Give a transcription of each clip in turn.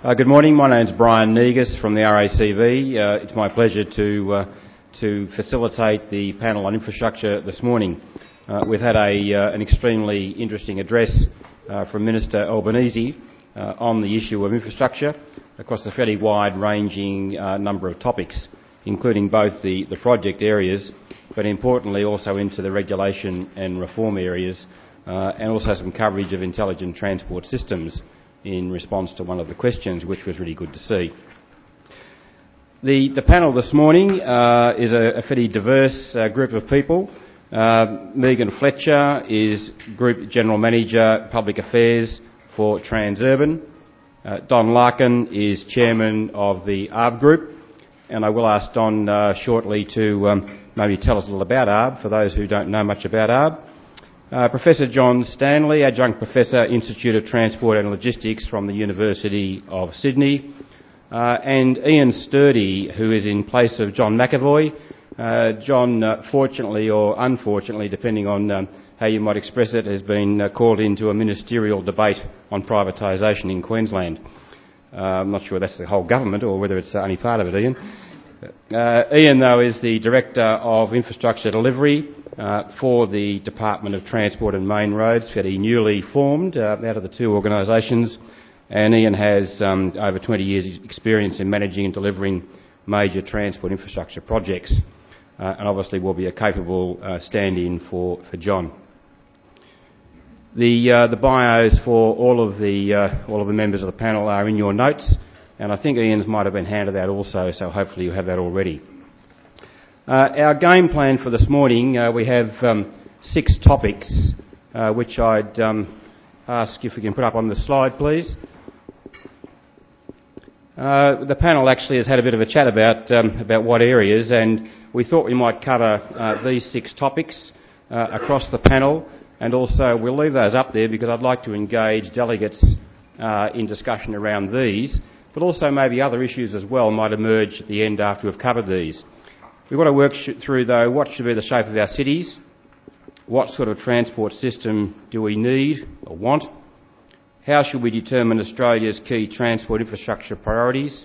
Good morning. My name's Brian Negus from the RACV. It's my pleasure to facilitate the panel on infrastructure this morning. We've had an extremely interesting address from Minister Albanese on the issue of infrastructure across a fairly wide-ranging number of topics, including both the project areas, but importantly also into the regulation and reform areas, and also some coverage of intelligent transport systems in response to one of the questions, which was really good to see. The panel this morning is a fairly diverse group of people. Megan Fletcher is Group General Manager, Public Affairs for Transurban. Don Larkin is Chairman of the ARB Group, and I will ask Don shortly to maybe tell us a little about ARB for those who don't know much about ARB. Professor John Stanley, Adjunct Professor, Institute of Transport and Logistics from the University of Sydney, and Ian Sturdy, who is in place of John McAvoy. John, fortunately or unfortunately, depending on how you might express it, has been called into a ministerial debate on privatisation in Queensland. I'm not sure that's the whole government or whether it's only part of it, Ian. Ian, though, is the Director of Infrastructure Delivery for the Department of Transport and Main Roads, fairly newly formed out of the two organisations, and Ian has over 20 years' experience in managing and delivering major transport infrastructure projects, and obviously will be a capable stand-in for John. The bios for all of the members of the panel are in your notes, and I think Ian's might have been handed out also, so hopefully you have that already. Our game plan for this morning, we have 6 topics, which I'd ask if we can put up on the slide, please. The panel actually has had a bit of a chat about what areas, and we thought we might cover these 6 topics across the panel, and also we'll leave those up there because I'd like to engage delegates in discussion around these, but also maybe other issues as well might emerge at the end after we've covered these. We've got to work through, though, what should be the shape of our cities, what sort of transport system do we need or want, how should we determine Australia's key transport infrastructure priorities,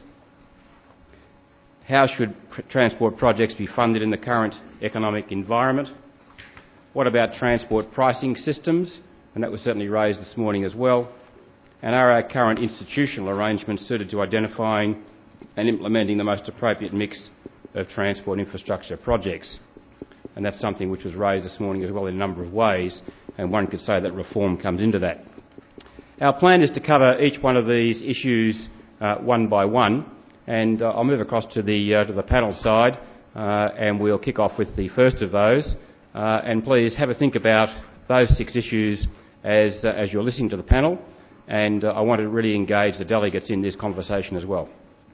how should transport projects be funded in the current economic environment, what about transport pricing systems, and that was certainly raised this morning as well, and are our current institutional arrangements suited to identifying and implementing the most appropriate mix of transport infrastructure projects. And that's something which was raised this morning as well in a number of ways, and one could say that reform comes into that. Our plan is to cover each one of these issues one by one, and I'll move across to the panel side, and we'll kick off with the first of those. And please have a think about those 6 issues as you're listening to the panel, and I want to really engage the delegates in this conversation as well.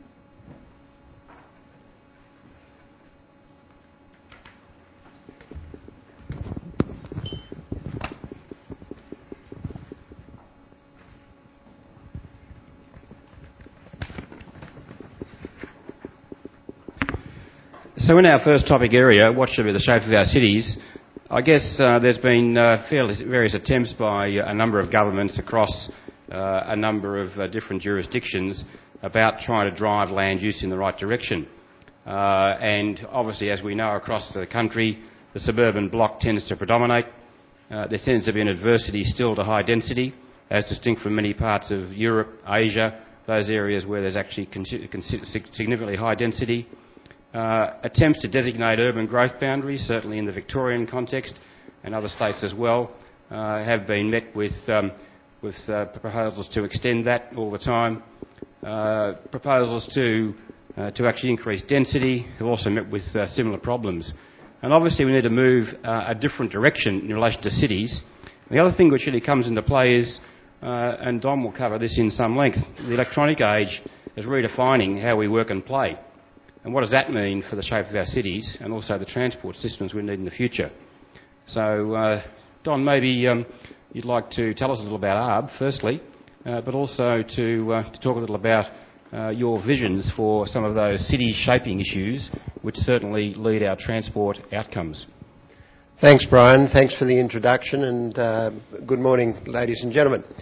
So in our first topic area, what should be the shape of our cities, I guess there's been various attempts by a number of governments across a number of different jurisdictions about trying to drive land use in the right direction. And obviously, as we know, across the country, the suburban block tends to predominate. There tends to be an adversity still to high density, as distinct from many parts of Europe, Asia, those areas where there's actually significantly high density. Attempts to designate urban growth boundaries, certainly in the Victorian context and other states as well, have been met with proposals to extend that all the time. Proposals to actually increase density have also met with similar problems. And obviously we need to move a different direction in relation to cities. The other thing which really comes into play is, and Don will cover this in some length, the electronic age is redefining how we work and play. And what does that mean for the shape of our cities and also the transport systems we need in the future? So, Don, maybe you'd like to tell us a little about ARB, firstly, but also to talk a little about your visions for some of those city-shaping issues which certainly lead our transport outcomes. Thanks, Brian. Thanks for the introduction, and good morning, ladies and gentlemen.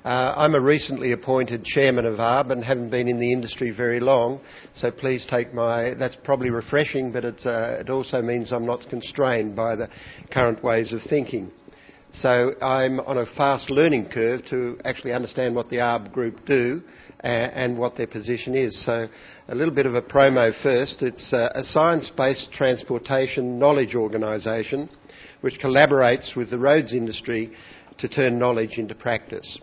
I'm a recently appointed chairman of ARB and haven't been in the industry very long, so please take that's probably refreshing, but it also means I'm not constrained by the current ways of thinking. So I'm on a fast learning curve to actually understand what the ARB group do and what their position is. So a little bit of a promo first. It's a science-based transportation knowledge organisation which collaborates with the roads industry to turn knowledge into practice.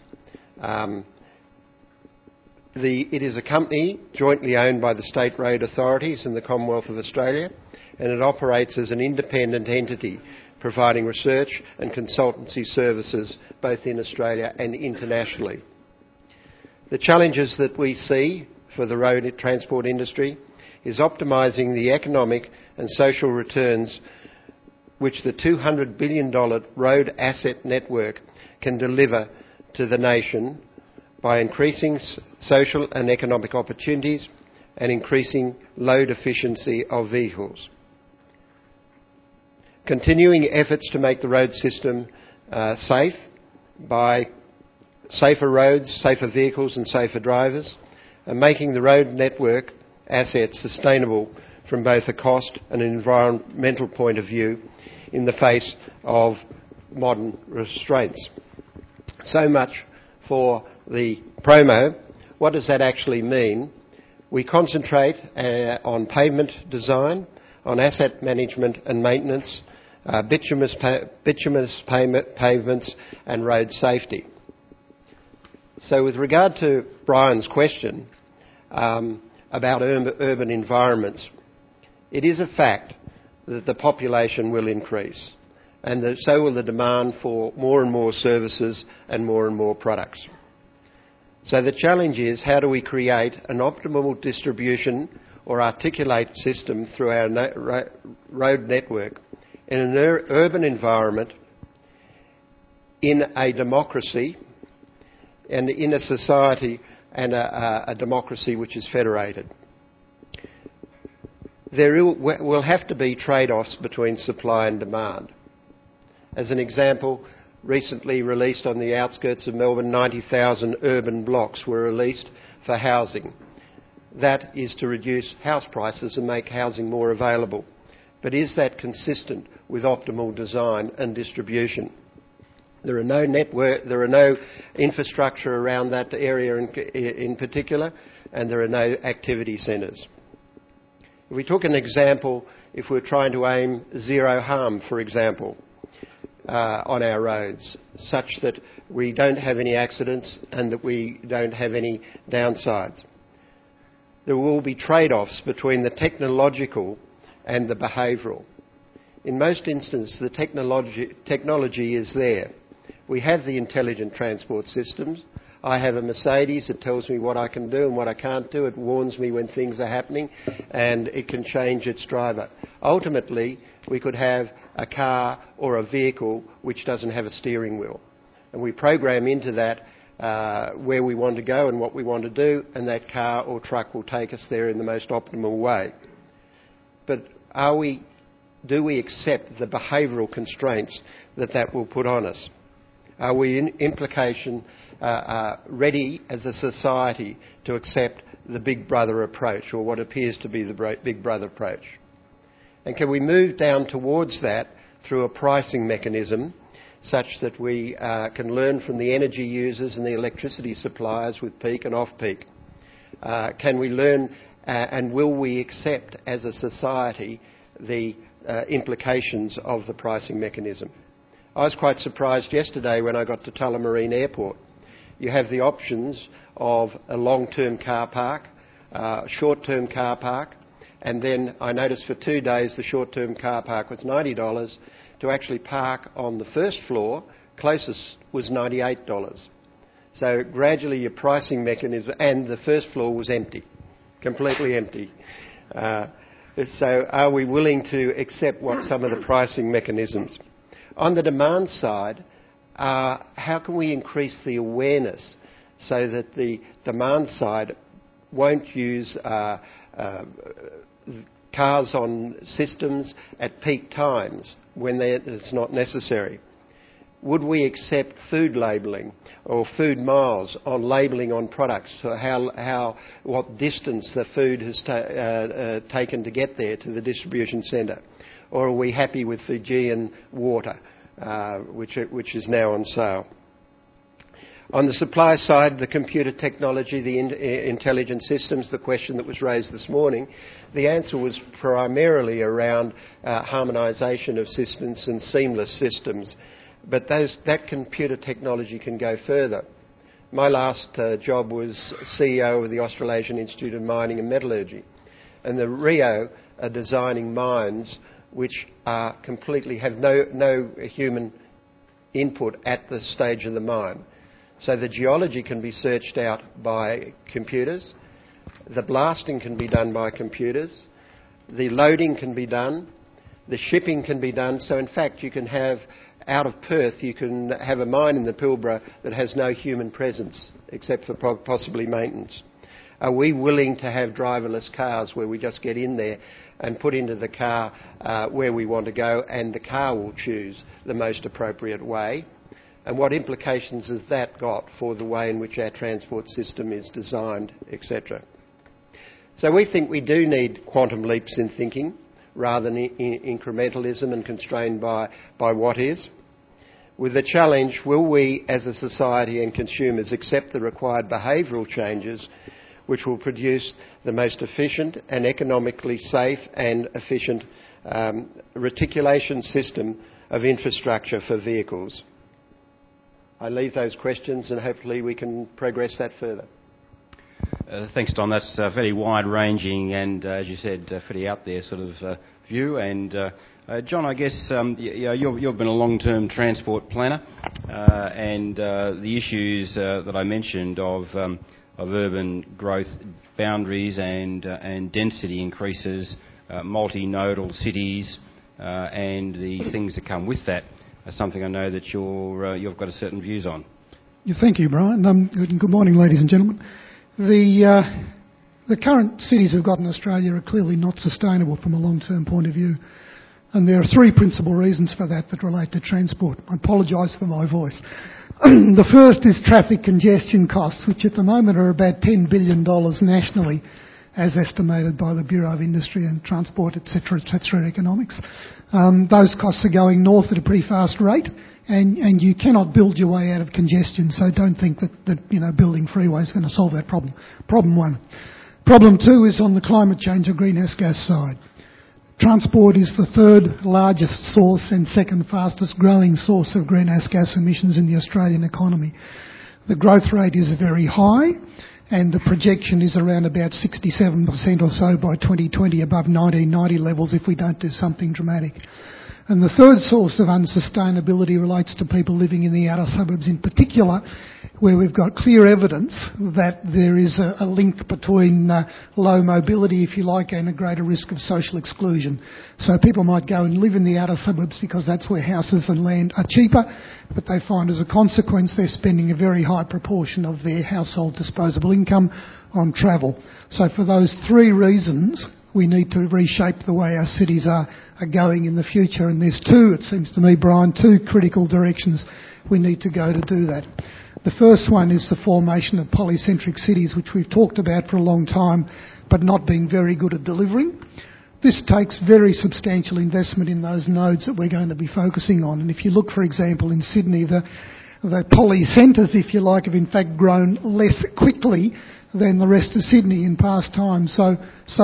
It is a company jointly owned by the state road authorities and the Commonwealth of Australia, and it operates as an independent entity providing research and consultancy services both in Australia and internationally. The challenges that we see for the road transport industry is optimising the economic and social returns which the $200 billion road asset network can deliver to the nation by increasing social and economic opportunities and increasing load efficiency of vehicles. Continuing efforts to make the road system safe by safer roads, safer vehicles and safer drivers, and making the road network assets sustainable from both a cost and an environmental point of view in the face of modern restraints. So much for the promo. What does that actually mean? We concentrate on pavement design, on asset management and maintenance, bituminous pavements and road safety. So with regard to Brian's question about urban environments, it is a fact that the population will increase, and that so will the demand for more and more services and more products. So the challenge is, how do we create an optimal distribution or articulate system through our road network in an urban environment, in a democracy, and in a society and a democracy which is federated? There will have to be trade-offs between supply and demand. As an example, recently released on the outskirts of Melbourne, 90,000 urban blocks were released for housing. That is to reduce house prices and make housing more available. But is that consistent with optimal design and distribution? There are no infrastructure around that area in particular, and there are no activity centres. If we took an example, if we're trying to aim zero harm, for example, on our roads, such that we don't have any accidents and that we don't have any downsides, there will be trade-offs between the technological and the behavioural. In most instances, the technology is there. We have the intelligent transport systems. I have a Mercedes that tells me what I can do and what I can't do. It warns me when things are happening, and it can change its driver. Ultimately, we could have a car or a vehicle which doesn't have a steering wheel, and we program into that where we want to go and what we want to do, and that car or truck will take us there in the most optimal way. But do we accept the behavioural constraints that will put on us? Are we ready as a society to accept the Big Brother approach, or what appears to be the Big Brother approach? And can we move down towards that through a pricing mechanism such that we can learn from the energy users and the electricity suppliers with peak and off-peak? Can we learn and will we accept as a society the implications of the pricing mechanism? I was quite surprised yesterday when I got to Tullamarine Airport. You have the options of a long-term car park, short-term car park, and then I noticed for 2 days the short-term car park was $90. To actually park on the first floor, closest was $98. So gradually your pricing mechanism, and the first floor was empty, completely empty. So are we willing to accept some of the pricing mechanisms? On the demand side, how can we increase the awareness so that the demand side won't use cars on systems at peak times when it's not necessary? would we accept food labelling or food miles on labelling on products, so what distance the food has taken to get there to the distribution centre? Or are we happy with Fijian water, which is now on sale? On the supply side, the computer technology, the intelligent systems, the question that was raised this morning, the answer was primarily around harmonisation of systems and seamless systems. But that computer technology can go further. My last job was CEO of the Australasian Institute of Mining and Metallurgy. And the Rio are designing mines which are completely have no human input at the stage of the mine. So the geology can be searched out by computers, the blasting can be done by computers, the loading can be done, the shipping can be done. So in fact you can have, out of Perth, you can have a mine in the Pilbara that has no human presence except for possibly maintenance. Are we willing to have driverless cars where we just get in there and put into the car where we want to go, and the car will choose the most appropriate way? And what implications has that got for the way in which our transport system is designed, etc.? So we think we do need quantum leaps in thinking rather than incrementalism and constrained by what is. With the challenge, will we as a society and consumers accept the required behavioural changes which will produce the most efficient and economically safe and efficient reticulation system of infrastructure for vehicles? I leave those questions and hopefully we can progress that further. Thanks, Don. That's very wide-ranging and, as you said, pretty out there sort of view. And John, I guess you've been a long-term transport planner, and the issues that I mentioned of urban growth boundaries and density increases, multinodal cities, and the things that come with that are something I know that you've got a certain views on. Yeah, thank you, Brian. Good morning, ladies and gentlemen. The current cities we've got in Australia are clearly not sustainable from a long-term point of view. And there are three principal reasons for that relate to transport. I apologise for my voice. The first is traffic congestion costs, which at the moment are about $10 billion nationally, as estimated by the Bureau of Industry and Transport, etc., economics. Those costs are going north at a pretty fast rate, and you cannot build your way out of congestion, so don't think that building freeways is going to solve that problem. Problem one. Problem two is on the climate change or greenhouse gas side. Transport is the third largest source and second fastest growing source of greenhouse gas emissions in the Australian economy. The growth rate is very high, and the projection is around about 67% or so by 2020, above 1990 levels if we don't do something dramatic. And the third source of unsustainability relates to people living in the outer suburbs in particular, where we've got clear evidence that there is a link between low mobility, if you like, and a greater risk of social exclusion. So people might go and live in the outer suburbs because that's where houses and land are cheaper, but they find as a consequence they're spending a very high proportion of their household disposable income on travel. So for those three reasons, we need to reshape the way our cities are going in the future. And there's two, it seems to me, Brian, two critical directions we need to go to do that. The first one is the formation of polycentric cities, which we've talked about for a long time, but not been very good at delivering. This takes very substantial investment in those nodes that we're going to be focusing on. And if you look, for example, in Sydney, the polycentres, if you like, have in fact grown less quickly than the rest of Sydney in past times. So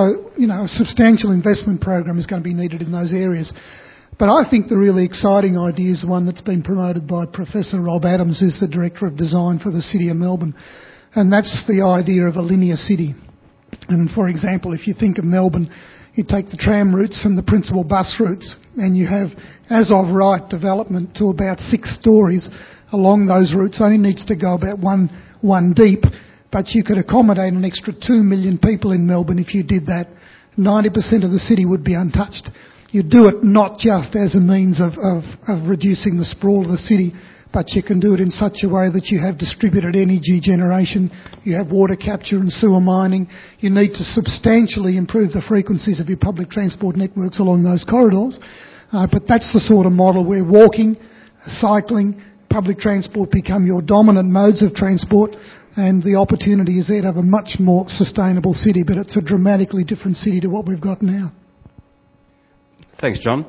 a substantial investment program is going to be needed in those areas. But I think the really exciting idea is one that's been promoted by Professor Rob Adams, who's the Director of Design for the City of Melbourne. And that's the idea of a linear city. And for example, if you think of Melbourne, you take the tram routes and the principal bus routes, and you have, as of right, development to about 6 stories along those routes. Only needs to go about one deep. But you could accommodate an extra 2 million people in Melbourne if you did that. 90% of the city would be untouched. You do it not just as a means of reducing the sprawl of the city, but you can do it in such a way that you have distributed energy generation, you have water capture and sewer mining. You need to substantially improve the frequencies of your public transport networks along those corridors. But that's the sort of model where walking, cycling public transport become your dominant modes of transport, and the opportunity is there to have a much more sustainable city, but it's a dramatically different city to what we've got now. Thanks, John.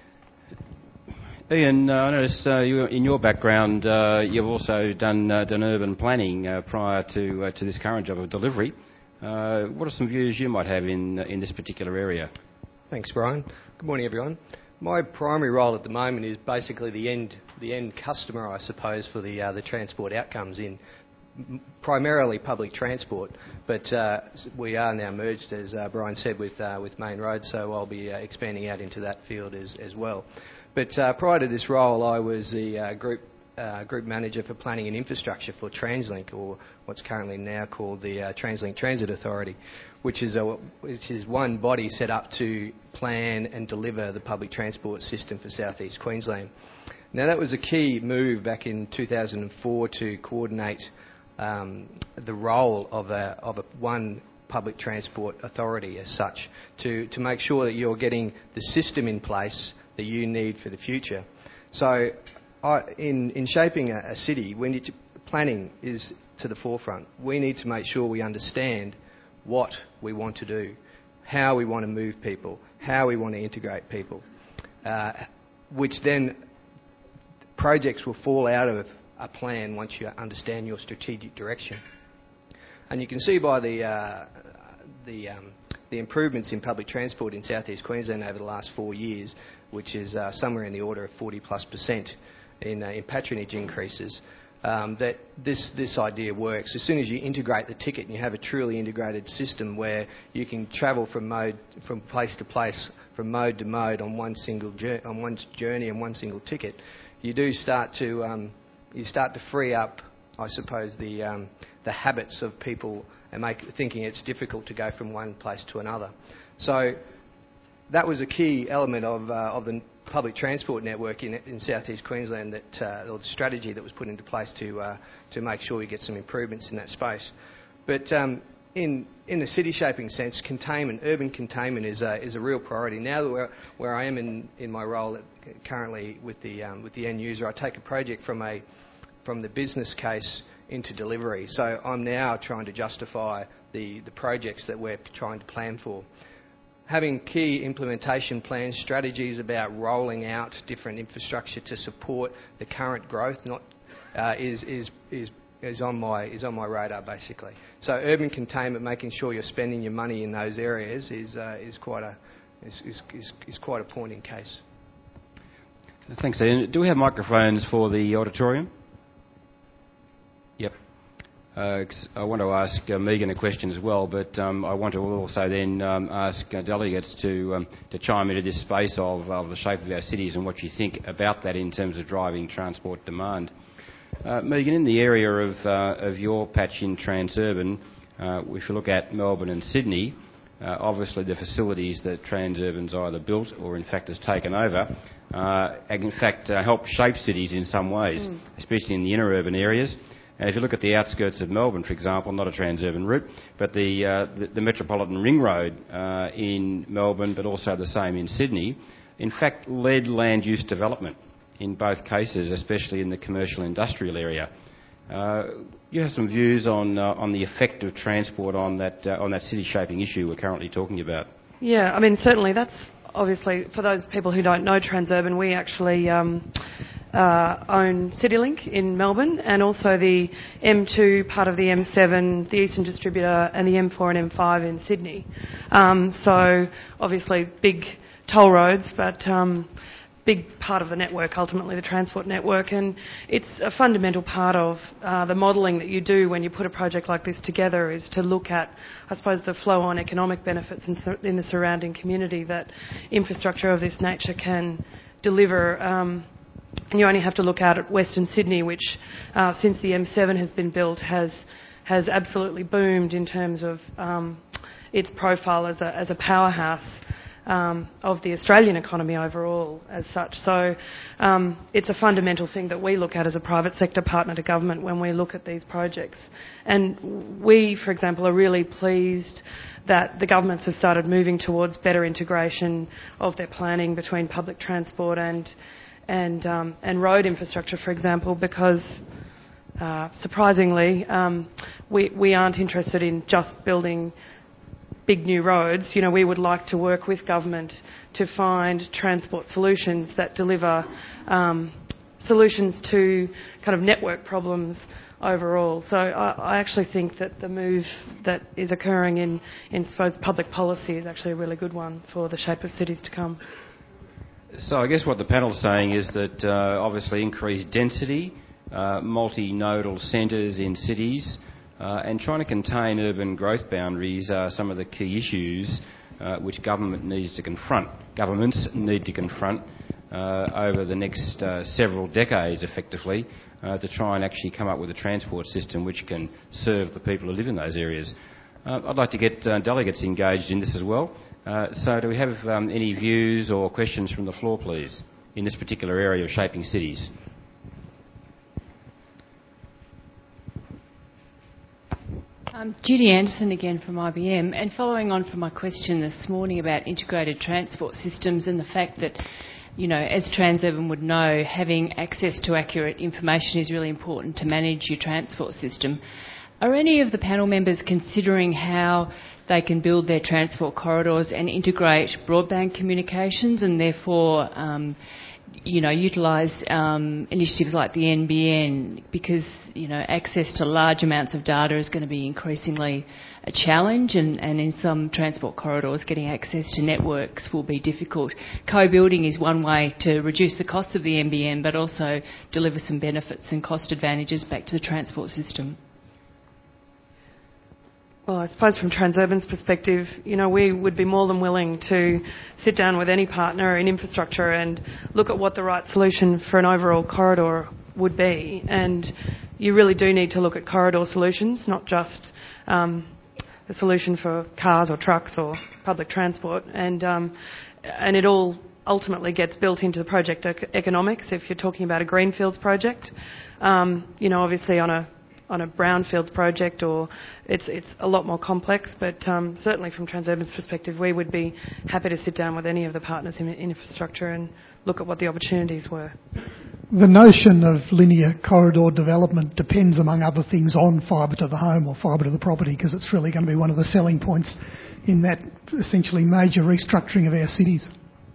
Ian, I noticed in your background you've also done urban planning prior to this current job of delivery. What are some views you might have in this particular area? Thanks, Brian. Good morning, everyone. My primary role at the moment is basically the end customer, I suppose, for the transport outcomes in primarily public transport, but we are now merged, as Brian said, with Main Road, so I'll be expanding out into that field as well. But prior to this role, I was the group manager for planning and infrastructure for TransLink, or what's currently now called the TransLink Transit Authority, which is one body set up to plan and deliver the public transport system for South East Queensland. Now, that was a key move back in 2004 to coordinate the role of one public transport authority as such, to make sure that you're getting the system in place that you need for the future. So in shaping a city, planning is to the forefront. We need to make sure we understand what we want to do, how we want to move people, how we want to integrate people, which then projects will fall out of a plan once you understand your strategic direction. And you can see by the improvements in public transport in South East Queensland over the last 4 years, which is somewhere in the order of 40+% in patronage increases, that this idea works. As soon as you integrate the ticket and you have a truly integrated system where you can travel from place to place, from mode to mode on one journey and one single ticket, you start to free up, I suppose, the habits of people and thinking it's difficult to go from one place to another. So that was a key element of the public transport network in South East Queensland, or the strategy that was put into place to make sure we get some improvements in that space. But in the city shaping sense, urban containment is a real priority. Now that where I am in my role currently with the end user, I take a project from the business case into delivery. So I'm now trying to justify the projects that we're trying to plan for. Having key implementation plans, strategies about rolling out different infrastructure to support the current growth, is on my radar basically. So urban containment, making sure you're spending your money in those areas, is quite a point in case. Thanks, Ian. Do we have microphones for the auditorium? Yep. I want to ask Megan a question as well, but I want to also then ask delegates to chime into this space of the shape of our cities and what you think about that in terms of driving transport demand. Megan, in the area of your patch in Transurban, if you look at Melbourne and Sydney, obviously the facilities that Transurban's either built or in fact has taken over, in fact help shape cities in some ways, especially in the inner urban areas. And if you look at the outskirts of Melbourne, for example, not a Transurban route, but the Metropolitan Ring Road in Melbourne, but also the same in Sydney, in fact led land use development in both cases, especially in the commercial industrial area. You have some views on the effect of transport on that city shaping issue we're currently talking about? Yeah, I mean, certainly that's obviously, for those people who don't know Transurban, we actually own CityLink in Melbourne, and also the M2 part of the M7, the Eastern Distributor, and the M4 and M5 in Sydney. So obviously big toll roads, but big part of the network, ultimately the transport network, and it's a fundamental part of the modelling that you do when you put a project like this together, is to look at, I suppose, the flow-on economic benefits in the surrounding community that infrastructure of this nature can deliver. And you only have to look out at Western Sydney, which since the M7 has been built has absolutely boomed in terms of its profile as a powerhouse of the Australian economy overall as such. So it's a fundamental thing that we look at as a private sector partner to government when we look at these projects. And we, for example, are really pleased that the governments have started moving towards better integration of their planning between public transport and and road infrastructure, for example, because surprisingly, we aren't interested in just building big new roads. You know, we would like to work with government to find transport solutions that deliver solutions to kind of network problems overall. So I actually think that the move that is occurring in I suppose, public policy is actually a really good one for the shape of cities to come. So I guess what the panel's saying is that obviously increased density, multinodal centres in cities, and trying to contain urban growth boundaries are some of the key issues which governments need to confront over the next several decades, effectively, to try and actually come up with a transport system which can serve the people who live in those areas. I'd like to get delegates engaged in this as well. So do we have any views or questions from the floor, please, in this particular area of shaping cities? Judy Anderson again from IBM, and following on from my question this morning about integrated transport systems and the fact that, you know, as Transurban would know, having access to accurate information is really important to manage your transport system. Are any of the panel members considering how they can build their transport corridors and integrate broadband communications and therefore utilise initiatives like the NBN, because access to large amounts of data is going to be increasingly a challenge, and in some transport corridors getting access to networks will be difficult. Co-building is one way to reduce the cost of the NBN but also deliver some benefits and cost advantages back to the transport system. Well, I suppose from Transurban's perspective, we would be more than willing to sit down with any partner in infrastructure and look at what the right solution for an overall corridor would be. And you really do need to look at corridor solutions, not just a solution for cars or trucks or public transport. And it all ultimately gets built into the project economics. If you're talking about a greenfields project, obviously on a brownfields project, or it's a lot more complex, but certainly from Transurban's perspective, we would be happy to sit down with any of the partners in infrastructure and look at what the opportunities were. The notion of linear corridor development depends, among other things, on fibre to the home or fibre to the property, because it's really going to be one of the selling points in that essentially major restructuring of our cities.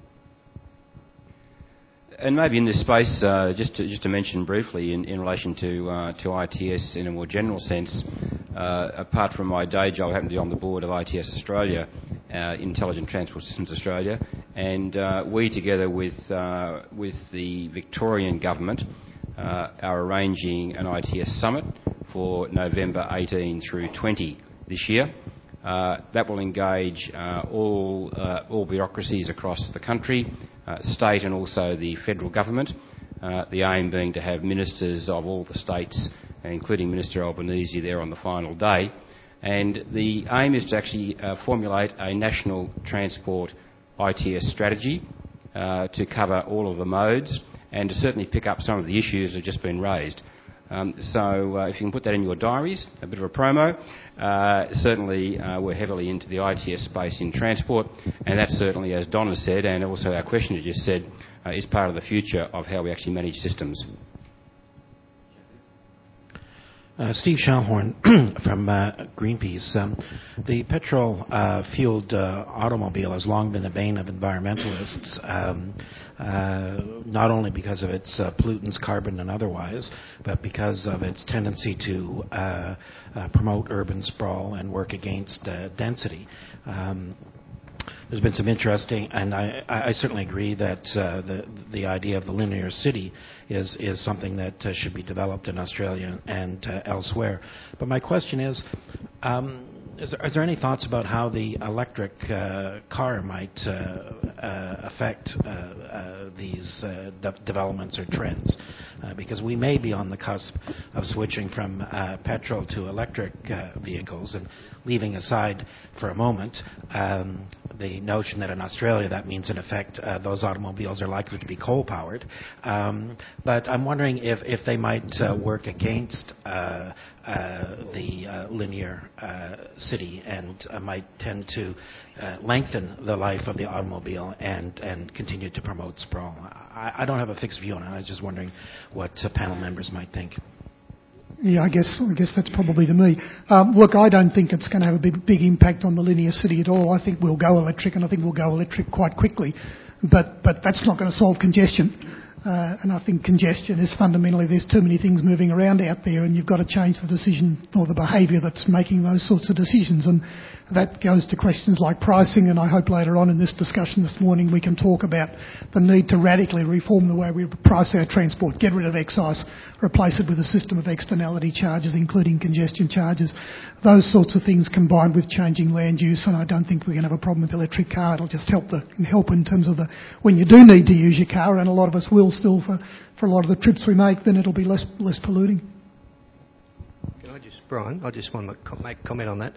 And maybe in this space, just to mention briefly in relation to ITS in a more general sense, apart from my day job, I happen to be on the board of ITS Australia, Intelligent Transport Systems Australia, and we, together with the Victorian government, are arranging an ITS summit for November 18 through 20 this year. That will engage all bureaucracies across the country, state and also the federal government, the aim being to have ministers of all the states, including Minister Albanese, there on the final day. And the aim is to actually formulate a national transport ITS strategy to cover all of the modes and to certainly pick up some of the issues that have just been raised. So if you can put that in your diaries, a bit of a promo. Certainly we're heavily into the ITS space in transport, and that certainly, as Donna said, and also our questioner just said, is part of the future of how we actually manage systems. Steve Schallhorn from Greenpeace. The petrol-fueled automobile has long been a bane of environmentalists, not only because of its pollutants, carbon and otherwise, but because of its tendency to promote urban sprawl and work against density. There's been some interesting, and I certainly agree that the idea of the linear city is something that should be developed in Australia and elsewhere. But my question is there any thoughts about how the electric car might affect these developments or trends? Because we may be on the cusp of switching from petrol to electric vehicles, and leaving aside for a moment the notion that in Australia that means in effect those automobiles are likely to be coal-powered. But I'm wondering if they might work against the linear city and might tend to lengthen the life of the automobile and continue to promote sprawl. I don't have a fixed view on it. I was just wondering what panel members might think. Yeah, I guess that's probably to me. Look, I don't think it's going to have a big impact on the linear city at all. I think we'll go electric, and I think we'll go electric quite quickly. But that's not going to solve congestion. And I think congestion is fundamentally there's too many things moving around out there, and you've got to change the decision or the behaviour that's making those sorts of decisions. And that goes to questions like pricing, and I hope later on in this discussion this morning we can talk about the need to radically reform the way we price our transport, get rid of excise, replace it with a system of externality charges, including congestion charges. Those sorts of things combined with changing land use, and I don't think we're going to have a problem with the electric car. It'll just help in terms of when you do need to use your car, and a lot of us will still for a lot of the trips we make, then it'll be less polluting. Brian, I just want to make a comment on that.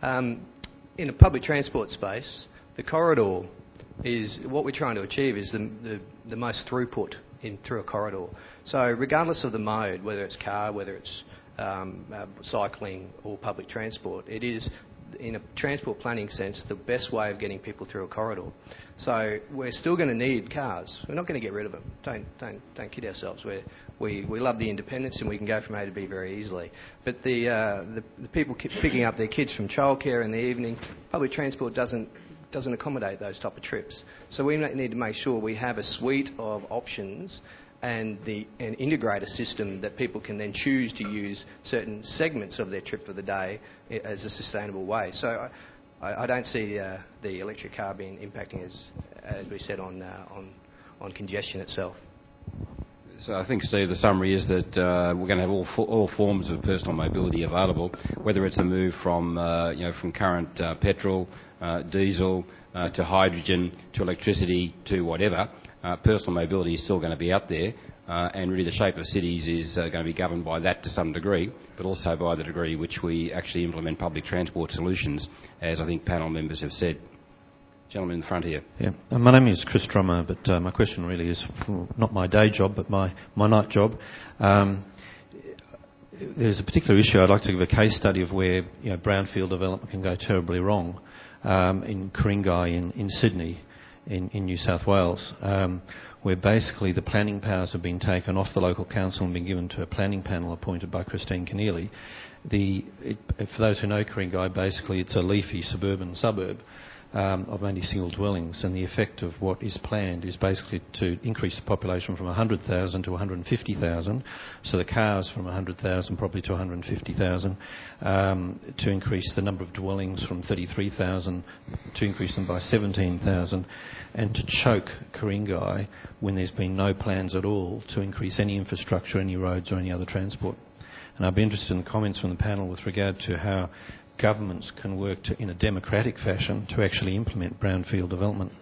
In a public transport space, the corridor is what we're trying to achieve is the most throughput through a corridor. So regardless of the mode, whether it's car, whether it's cycling or public transport, it is, in a transport planning sense, the best way of getting people through a corridor. So we're still going to need cars. We're not going to get rid of them. Don't kid ourselves. We love the independence and we can go from A to B very easily. But the people picking up their kids from childcare in the evening, public transport doesn't accommodate those type of trips. So we need to make sure we have a suite of options and an integrated system that people can then choose to use certain segments of their trip for the day as a sustainable way. So I don't see the electric car being impacting, as we said, on congestion itself. So I think, Steve, the summary is that we're going to have all forms of personal mobility available, whether it's a move from current petrol, diesel, to hydrogen, to electricity, to whatever. Personal mobility is still going to be out there, and really the shape of cities is going to be governed by that to some degree, but also by the degree which we actually implement public transport solutions, as I think panel members have said. Gentleman in the front here. Yeah, my name is Chris Drummer, but my question really is not my day job, but my night job. There's a particular issue. I'd like to give a case study of where brownfield development can go terribly wrong in Ku-ring-gai in Sydney, in New South Wales, where basically the planning powers have been taken off the local council and been given to a planning panel appointed by Christine Keneally. For those who know Ku-ring-gai, basically it's a leafy suburban suburb of mainly single dwellings, and the effect of what is planned is basically to increase the population from 100,000 to 150,000, so the cars from 100,000 probably to 150,000, to increase the number of dwellings from 33,000 to increase them by 17,000, and to choke Ku-ring-gai when there's been no plans at all to increase any infrastructure, any roads or any other transport. And I'd be interested in comments from the panel with regard to how governments can work in a democratic fashion to actually implement brownfield development.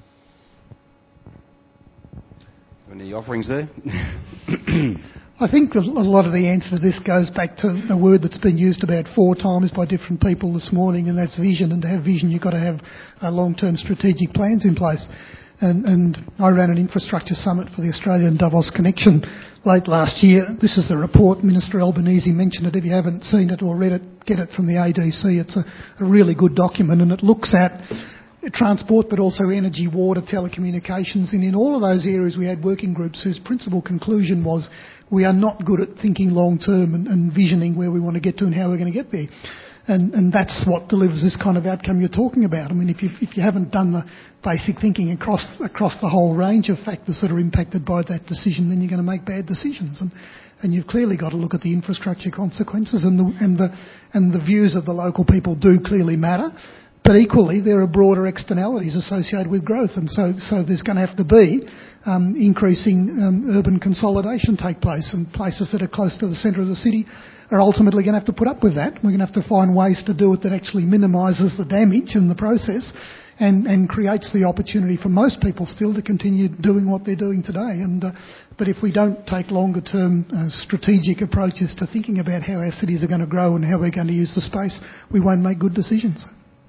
Any offerings there? I think a lot of the answer to this goes back to the word that's been used about 4 times by different people this morning, and that's vision. And to have vision, you've got to have long-term strategic plans in place. And I ran an infrastructure summit for the Australian Davos Connection late last year. This is the report. Minister Albanese mentioned it. If you haven't seen it or read it, get it from the ADC. It's a really good document, and it looks at transport but also energy, water, telecommunications. And in all of those areas we had working groups whose principal conclusion was we are not good at thinking long-term and visioning where we want to get to and how we're going to get there. And that's what delivers this kind of outcome you're talking about. I mean, if you haven't done the basic thinking across the whole range of factors that are impacted by that decision, then you're going to make bad decisions. And you've clearly got to look at the infrastructure consequences, and the views of the local people do clearly matter. But equally, there are broader externalities associated with growth, and so there's going to have to be increasing urban consolidation take place, and places that are close to the centre of the city are ultimately going to have to put up with that. We're going to have to find ways to do it that actually minimises the damage in the process and creates the opportunity for most people still to continue doing what they're doing today. But if we don't take longer-term strategic approaches to thinking about how our cities are going to grow and how we're going to use the space, we won't make good decisions.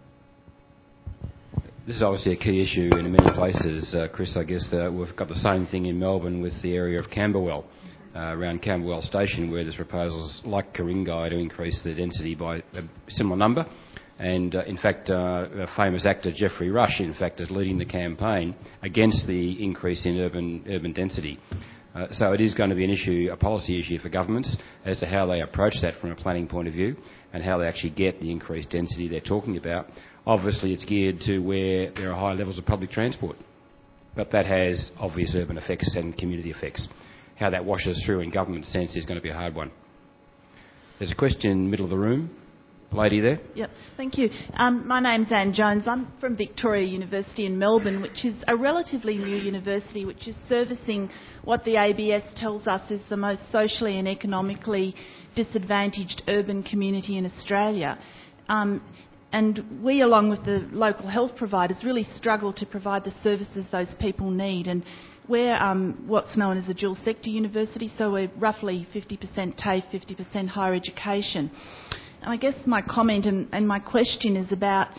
This is obviously a key issue in many places, Chris. I guess we've got the same thing in Melbourne with the area of Camberwell. around Camberwell Station, where there's proposals like Ku-ring-gai to increase the density by a similar number. And in fact, famous actor Geoffrey Rush, in fact, is leading the campaign against the increase in urban density. So it is going to be an issue, a policy issue for governments as to how they approach that from a planning point of view and how they actually get the increased density they're talking about. Obviously, it's geared to where there are high levels of public transport, but that has obvious urban effects and community effects. How that washes through in government sense is going to be a hard one. There's a question in the middle of the room. Lady there. Yep, thank you. My name's Anne Jones. I'm from Victoria University in Melbourne, which is a relatively new university which is servicing what the ABS tells us is the most socially and economically disadvantaged urban community in Australia. And we, along with the local health providers, really struggle to provide the services those people need. And we're what's known as a dual sector university, so we're roughly 50% TAFE, 50% higher education. And I guess my comment and my question is about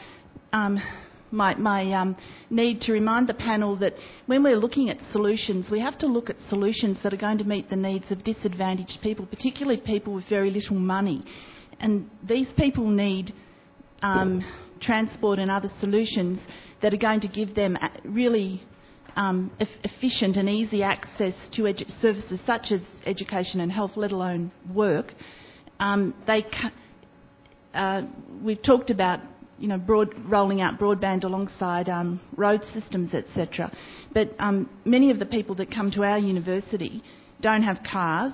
my need to remind the panel that when we're looking at solutions, we have to look at solutions that are going to meet the needs of disadvantaged people, particularly people with very little money. And these people need transport and other solutions that are going to give them really efficient and easy access to services such as education and health, let alone work. We've talked about, rolling out broadband alongside road systems, etc. But many of the people that come to our university don't have cars,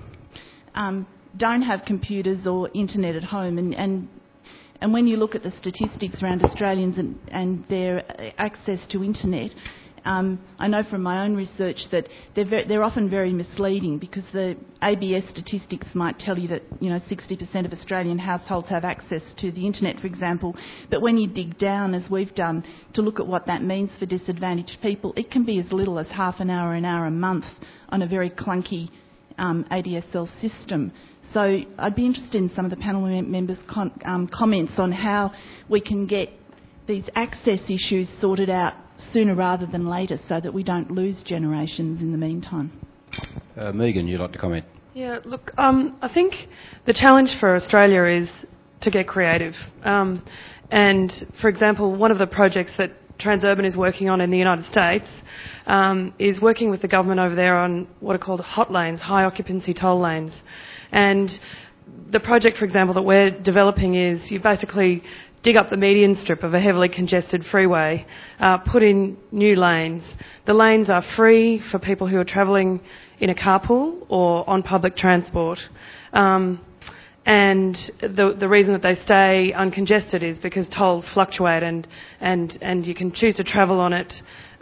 don't have computers or internet at home, and when you look at the statistics around Australians and their access to internet, I know from my own research that they're often very misleading, because the ABS statistics might tell you that 60% of Australian households have access to the internet, for example. But when you dig down, as we've done, to look at what that means for disadvantaged people, it can be as little as half an hour a month on a very clunky ADSL system. So I'd be interested in some of the panel members' comments on how we can get these access issues sorted out sooner rather than later, so that we don't lose generations in the meantime. Megan, you'd like to comment? Yeah, look, I think the challenge for Australia is to get creative. And, for example, one of the projects that Transurban is working on in the United States is working with the government over there on what are called hot lanes, high occupancy toll lanes. And the project, for example, that we're developing is you basically dig up the median strip of a heavily congested freeway, put in new lanes. The lanes are free for people who are travelling in a carpool or on public transport. And the reason that they stay uncongested is because tolls fluctuate, and you can choose to travel on it.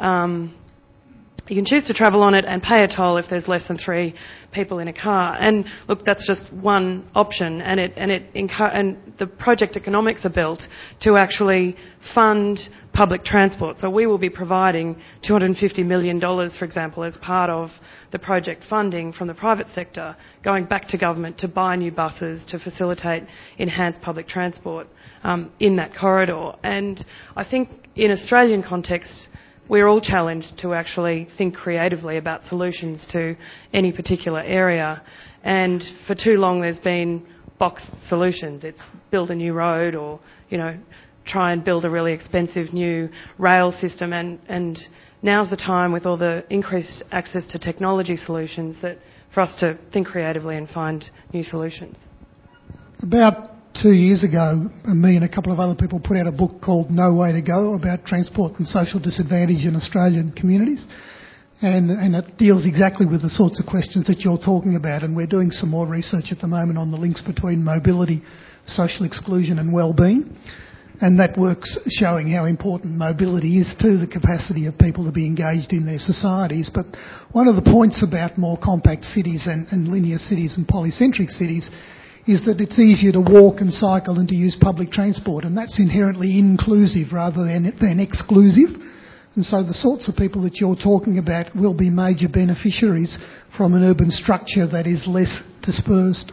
You can choose to travel on it and pay a toll if there's less than 3 people in a car. And look, that's just one option, and the project economics are built to actually fund public transport. So we will be providing $250 million, for example, as part of the project funding from the private sector, going back to government to buy new buses to facilitate enhanced public transport in that corridor. And I think in Australian context, we're all challenged to actually think creatively about solutions to any particular area. And for too long there's been box solutions. It's build a new road or, try and build a really expensive new rail system. And now's the time, with all the increased access to technology solutions, that for us to think creatively and find new solutions. About 2 years ago, me and a couple of other people put out a book called No Way to Go about transport and social disadvantage in Australian communities. And it deals exactly with the sorts of questions that you're talking about. And we're doing some more research at the moment on the links between mobility, social exclusion and well-being. And that work's showing how important mobility is to the capacity of people to be engaged in their societies. But one of the points about more compact cities and linear cities and polycentric cities is that it's easier to walk and cycle and to use public transport, and that's inherently inclusive rather than exclusive. And so the sorts of people that you're talking about will be major beneficiaries from an urban structure that is less dispersed.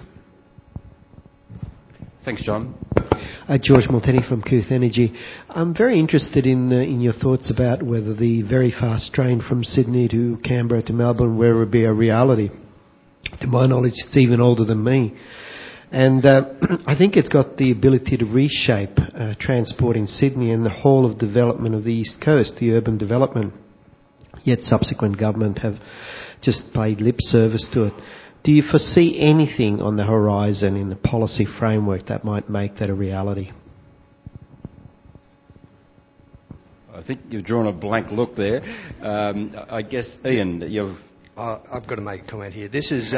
Thanks, John. George Multeni from Couth Energy. I'm very interested in your thoughts about whether the very fast train from Sydney to Canberra to Melbourne will ever be a reality. To my knowledge, it's even older than me. And I think it's got the ability to reshape transport in Sydney and the whole of development of the East Coast, the urban development. Yet subsequent government have just paid lip service to it. Do you foresee anything on the horizon in the policy framework that might make that a reality? I think you've drawn a blank look there. I guess, Ian, you've... I've got to make a comment here. This is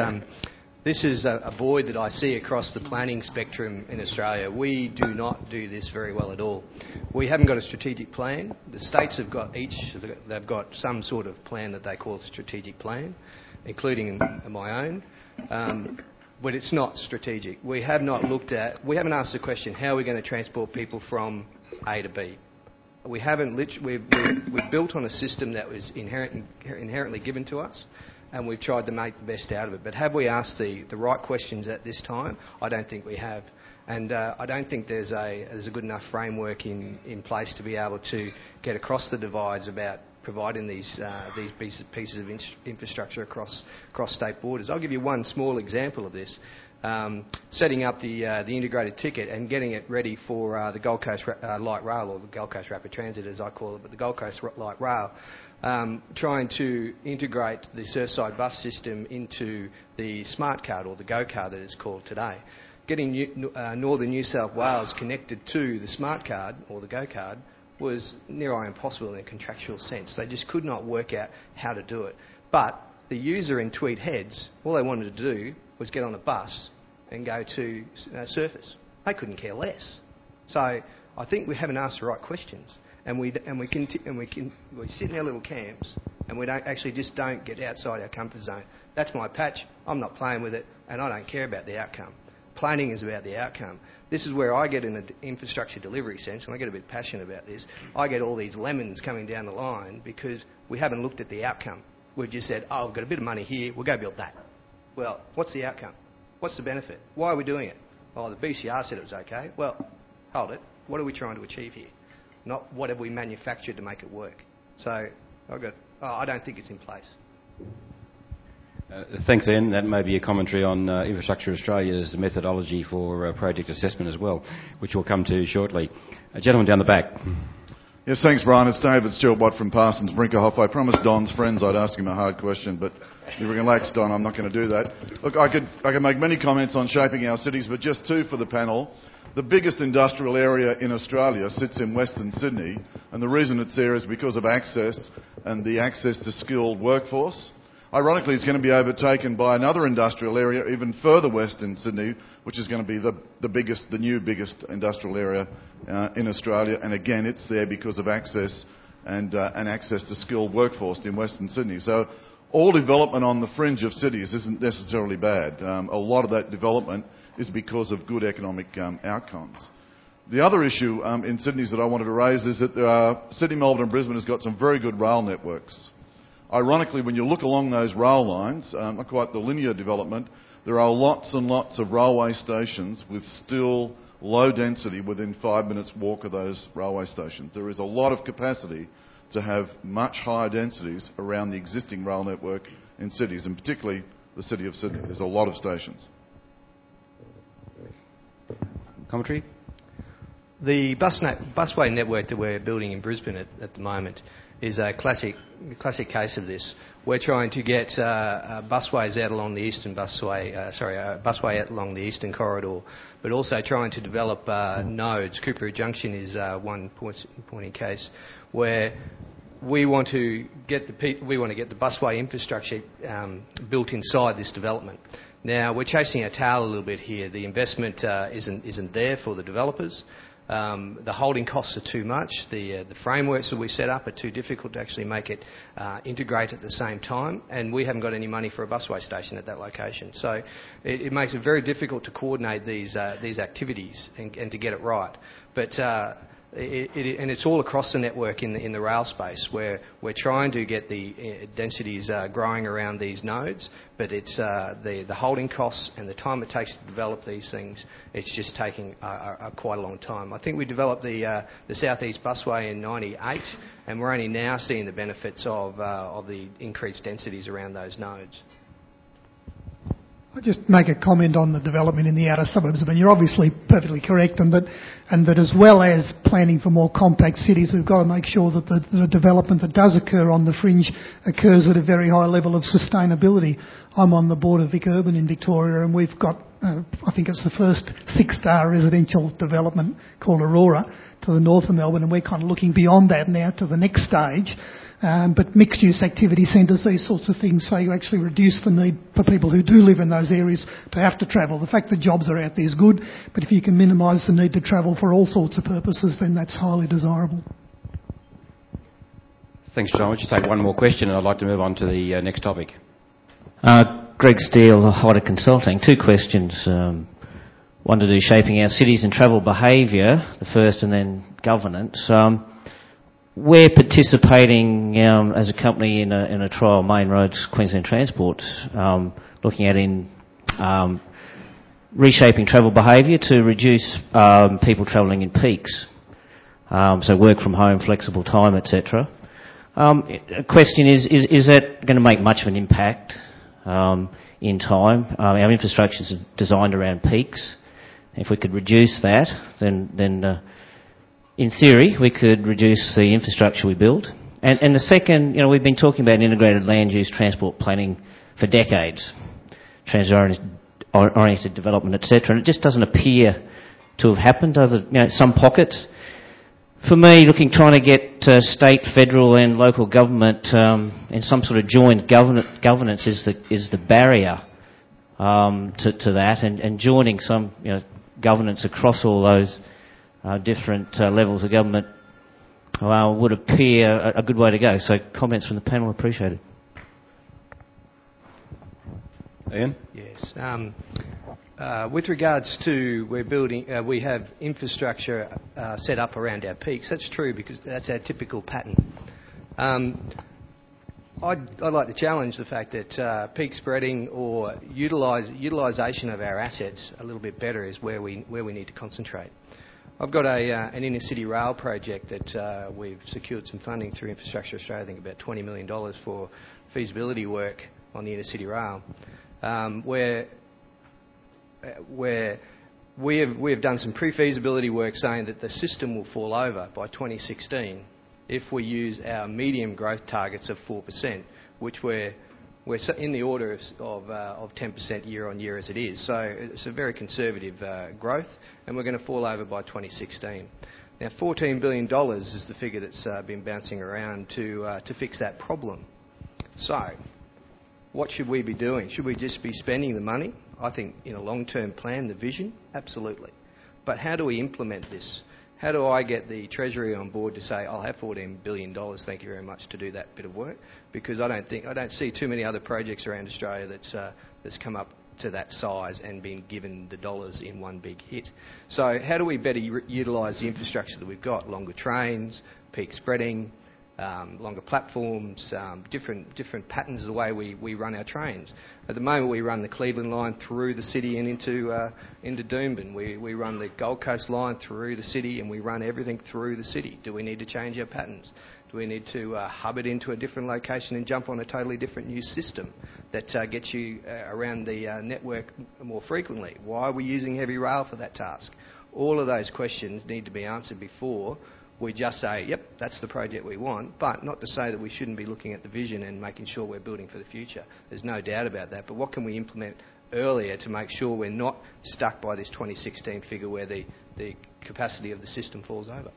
a void that I see across the planning spectrum in Australia. We do not do this very well at all. We haven't got a strategic plan. The states have got they've got some sort of plan that they call a strategic plan, including my own. But it's not strategic. We haven't asked the question, how are we going to transport people from A to B? We've built on a system that was inherently given to us, and we've tried to make the best out of it. But have we asked the right questions at this time? I don't think we have. And I don't think there's a good enough framework in place to be able to get across the divides about providing these pieces of infrastructure across state borders. I'll give you one small example of this. Setting up the integrated ticket and getting it ready for the Gold Coast Light Rail, or the Gold Coast Rapid Transit as I call it, but the Gold Coast Light Rail, trying to integrate the Surfside bus system into the smart card, or the Go card that it's called today. Getting northern New South Wales connected to the smart card, or the Go card, was near impossible in a contractual sense. They just could not work out how to do it. But the user in Tweed Heads, all they wanted to do was get on a bus and go to Surfers. They couldn't care less. So I think we haven't asked the right questions, and we sit in our little camps, and we don't get outside our comfort zone. That's my patch. I'm not playing with it, and I don't care about the outcome. Planning is about the outcome. This is where I get in an infrastructure delivery sense, and I get a bit passionate about this. I get all these lemons coming down the line because we haven't looked at the outcome. We've just said, we've got a bit of money here, we'll go build that. Well, what's the outcome? What's the benefit? Why are we doing it? The BCR said it was okay. Well, hold it. What are we trying to achieve here? Not what have we manufactured to make it work. So I don't think it's in place. Thanks, Ian. That may be a commentary on Infrastructure Australia's methodology for project assessment as well, which we'll come to shortly. A gentleman down the back. Yes, thanks, Brian. It's David Stewart-Watt from Parsons Brinkerhoff. I promised Don's friends I'd ask him a hard question, but if you relax, Don, I'm not going to do that. Look, I could make many comments on shaping our cities, but just two for the panel. The biggest industrial area in Australia sits in Western Sydney, and the reason it's there is because of access and the access to skilled workforce. Ironically, it's going to be overtaken by another industrial area even further west in Sydney, which is going to be the new biggest industrial area in Australia. And again, it's there because of access and access to skilled workforce in Western Sydney. So all development on the fringe of cities isn't necessarily bad. A lot of that development is because of good economic outcomes. The other issue in Sydney that I wanted to raise is that Sydney, Melbourne and Brisbane has got some very good rail networks. Ironically, when you look along those rail lines, not quite the linear development, there are lots and lots of railway stations with still low density within 5 minutes walk of those railway stations. There is a lot of capacity to have much higher densities around the existing rail network in cities, and particularly the city of Sydney. There's a lot of stations. Commentary? The busway network that we're building in Brisbane at the moment is a classic case of this. We're trying to get busways out along the eastern busway out along the eastern corridor, but also trying to develop nodes. Coopera Junction is one pointing case where we want to get the busway infrastructure built inside this development. Now we're chasing our tail a little bit here. The investment isn't there for the developers. The holding costs are too much. The frameworks that we set up are too difficult to actually make it integrate at the same time, and we haven't got any money for a busway station at that location. So it makes it very difficult to coordinate these activities and to get it right. But and it's all across the network in the rail space, where we're trying to get the densities growing around these nodes, but it's the holding costs and the time it takes to develop these things. It's just taking quite a long time. I think we developed the South East Busway in '98, and we're only now seeing the benefits of the increased densities around those nodes. I'll just make a comment on the development in the outer suburbs. I mean, you're obviously perfectly correct, and that as well as planning for more compact cities, we've got to make sure that the development that does occur on the fringe occurs at a very high level of sustainability. I'm on the board of Vic Urban in Victoria, and we've got, I think it's the first 6-star residential development called Aurora to the north of Melbourne, and we're kind of looking beyond that now to the next stage. But mixed-use activity centres, these sorts of things, so you actually reduce the need for people who do live in those areas to have to travel. The fact that jobs are out there is good, but if you can minimise the need to travel for all sorts of purposes, then that's highly desirable. Thanks, John. We'll just take one more question, and I'd like to move on to the next topic. Greg Steele, Hotter Consulting. 2 questions. One to do shaping our cities and travel behaviour, the first, and then governance. We're participating as a company in a trial, Main Roads Queensland Transport, looking at reshaping travel behaviour to reduce people travelling in peaks. So work from home, flexible time, etc. A question is that going to make much of an impact in time? Our infrastructure is designed around peaks. If we could reduce that, then in theory, we could reduce the infrastructure we build. And the second, we've been talking about integrated land use transport planning for decades, transit-oriented development, etc. And it just doesn't appear to have happened. Some pockets. For me, trying to get state, federal, and local government in some sort of joint governance is the barrier to that, and joining some governance across all those different levels of government would appear a good way to go. So comments from the panel appreciated. Ian? Yes. With regards to we have infrastructure set up around our peaks. That's true because that's our typical pattern. I'd like to challenge the fact that peak spreading or utilisation of our assets a little bit better is where we need to concentrate. I've got an inner city rail project that we've secured some funding through Infrastructure Australia, I think about $20 million for feasibility work on the inner city rail, where we have done some pre-feasibility work saying that the system will fall over by 2016 if we use our medium growth targets of 4%, which we're in the order of 10% year on year as it is. So it's a very conservative growth, and we're going to fall over by 2016. Now, $14 billion is the figure that's been bouncing around to fix that problem. So what should we be doing? Should we just be spending the money? I think in a long-term plan, the vision, absolutely. But how do we implement this? How do I get the Treasury on board to say, I'll have $14 billion, thank you very much, to do that bit of work? Because I don't see too many other projects around Australia that's come up to that size and been given the dollars in one big hit. So how do we better utilise the infrastructure that we've got? Longer trains, peak spreading, longer platforms, different patterns of the way we run our trains. At the moment, we run the Cleveland line through the city and into Doomben. We run the Gold Coast line through the city, and we run everything through the city. Do we need to change our patterns? Do we need to hub it into a different location and jump on a totally different new system that gets you around the network more frequently? Why are we using heavy rail for that task? All of those questions need to be answered before we just say, yep, that's the project we want, but not to say that we shouldn't be looking at the vision and making sure we're building for the future. There's no doubt about that. But what can we implement earlier to make sure we're not stuck by this 2016 figure where the capacity of the system falls over?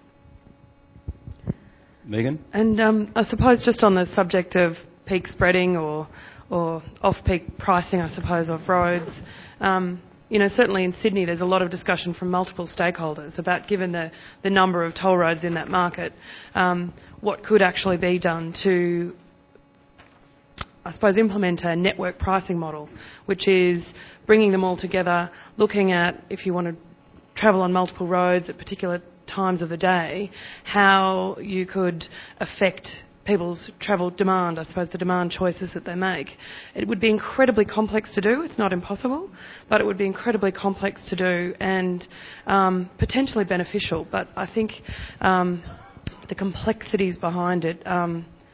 Megan? And I suppose just on the subject of peak spreading or off-peak pricing, I suppose, of roads, certainly in Sydney there's a lot of discussion from multiple stakeholders about, given the number of toll roads in that market, what could actually be done to, I suppose, implement a network pricing model, which is bringing them all together, looking at, if you want to travel on multiple roads at particular times of the day, how you could affect people's travel demand, I suppose, the demand choices that they make. It would be incredibly complex to do. It's not impossible, but it would be incredibly complex to do and potentially beneficial. But I think the complexities behind it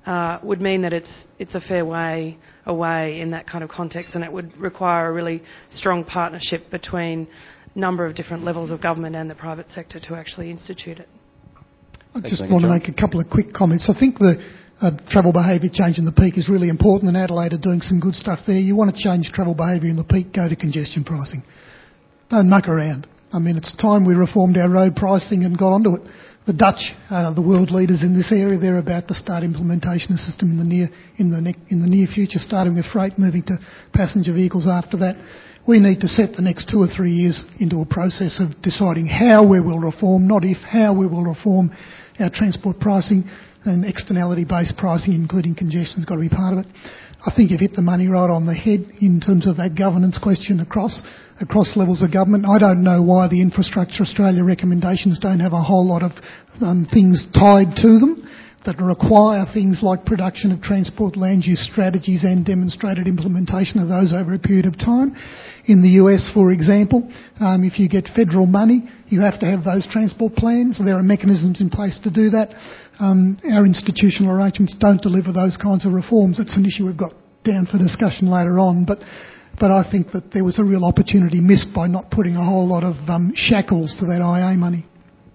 would mean that it's a fair way away in that kind of context, and it would require a really strong partnership between a number of different levels of government and the private sector to actually institute it. I just want to make a couple of quick comments. I think the travel behaviour change in the peak is really important, and Adelaide are doing some good stuff there. You want to change travel behaviour in the peak, go to congestion pricing. Don't muck around. I mean, it's time we reformed our road pricing and got onto it. The Dutch, the world leaders in this area, they're about to start implementation of the system in the near future, starting with freight, moving to passenger vehicles after that. We need to set the next 2 or 3 years into a process of deciding how we will reform, not if, how we will reform our transport pricing, and externality-based pricing, including congestion, has got to be part of it. I think you've hit the money right on the head in terms of that governance question across levels of government. I don't know why the Infrastructure Australia recommendations don't have a whole lot of things tied to them that require things like production of transport land use strategies and demonstrated implementation of those over a period of time. In the US, for example, if you get federal money, you have to have those transport plans. There are mechanisms in place to do that. Our institutional arrangements don't deliver those kinds of reforms. It's an issue we've got down for discussion later on, but I think that there was a real opportunity missed by not putting a whole lot of shackles to that IA money.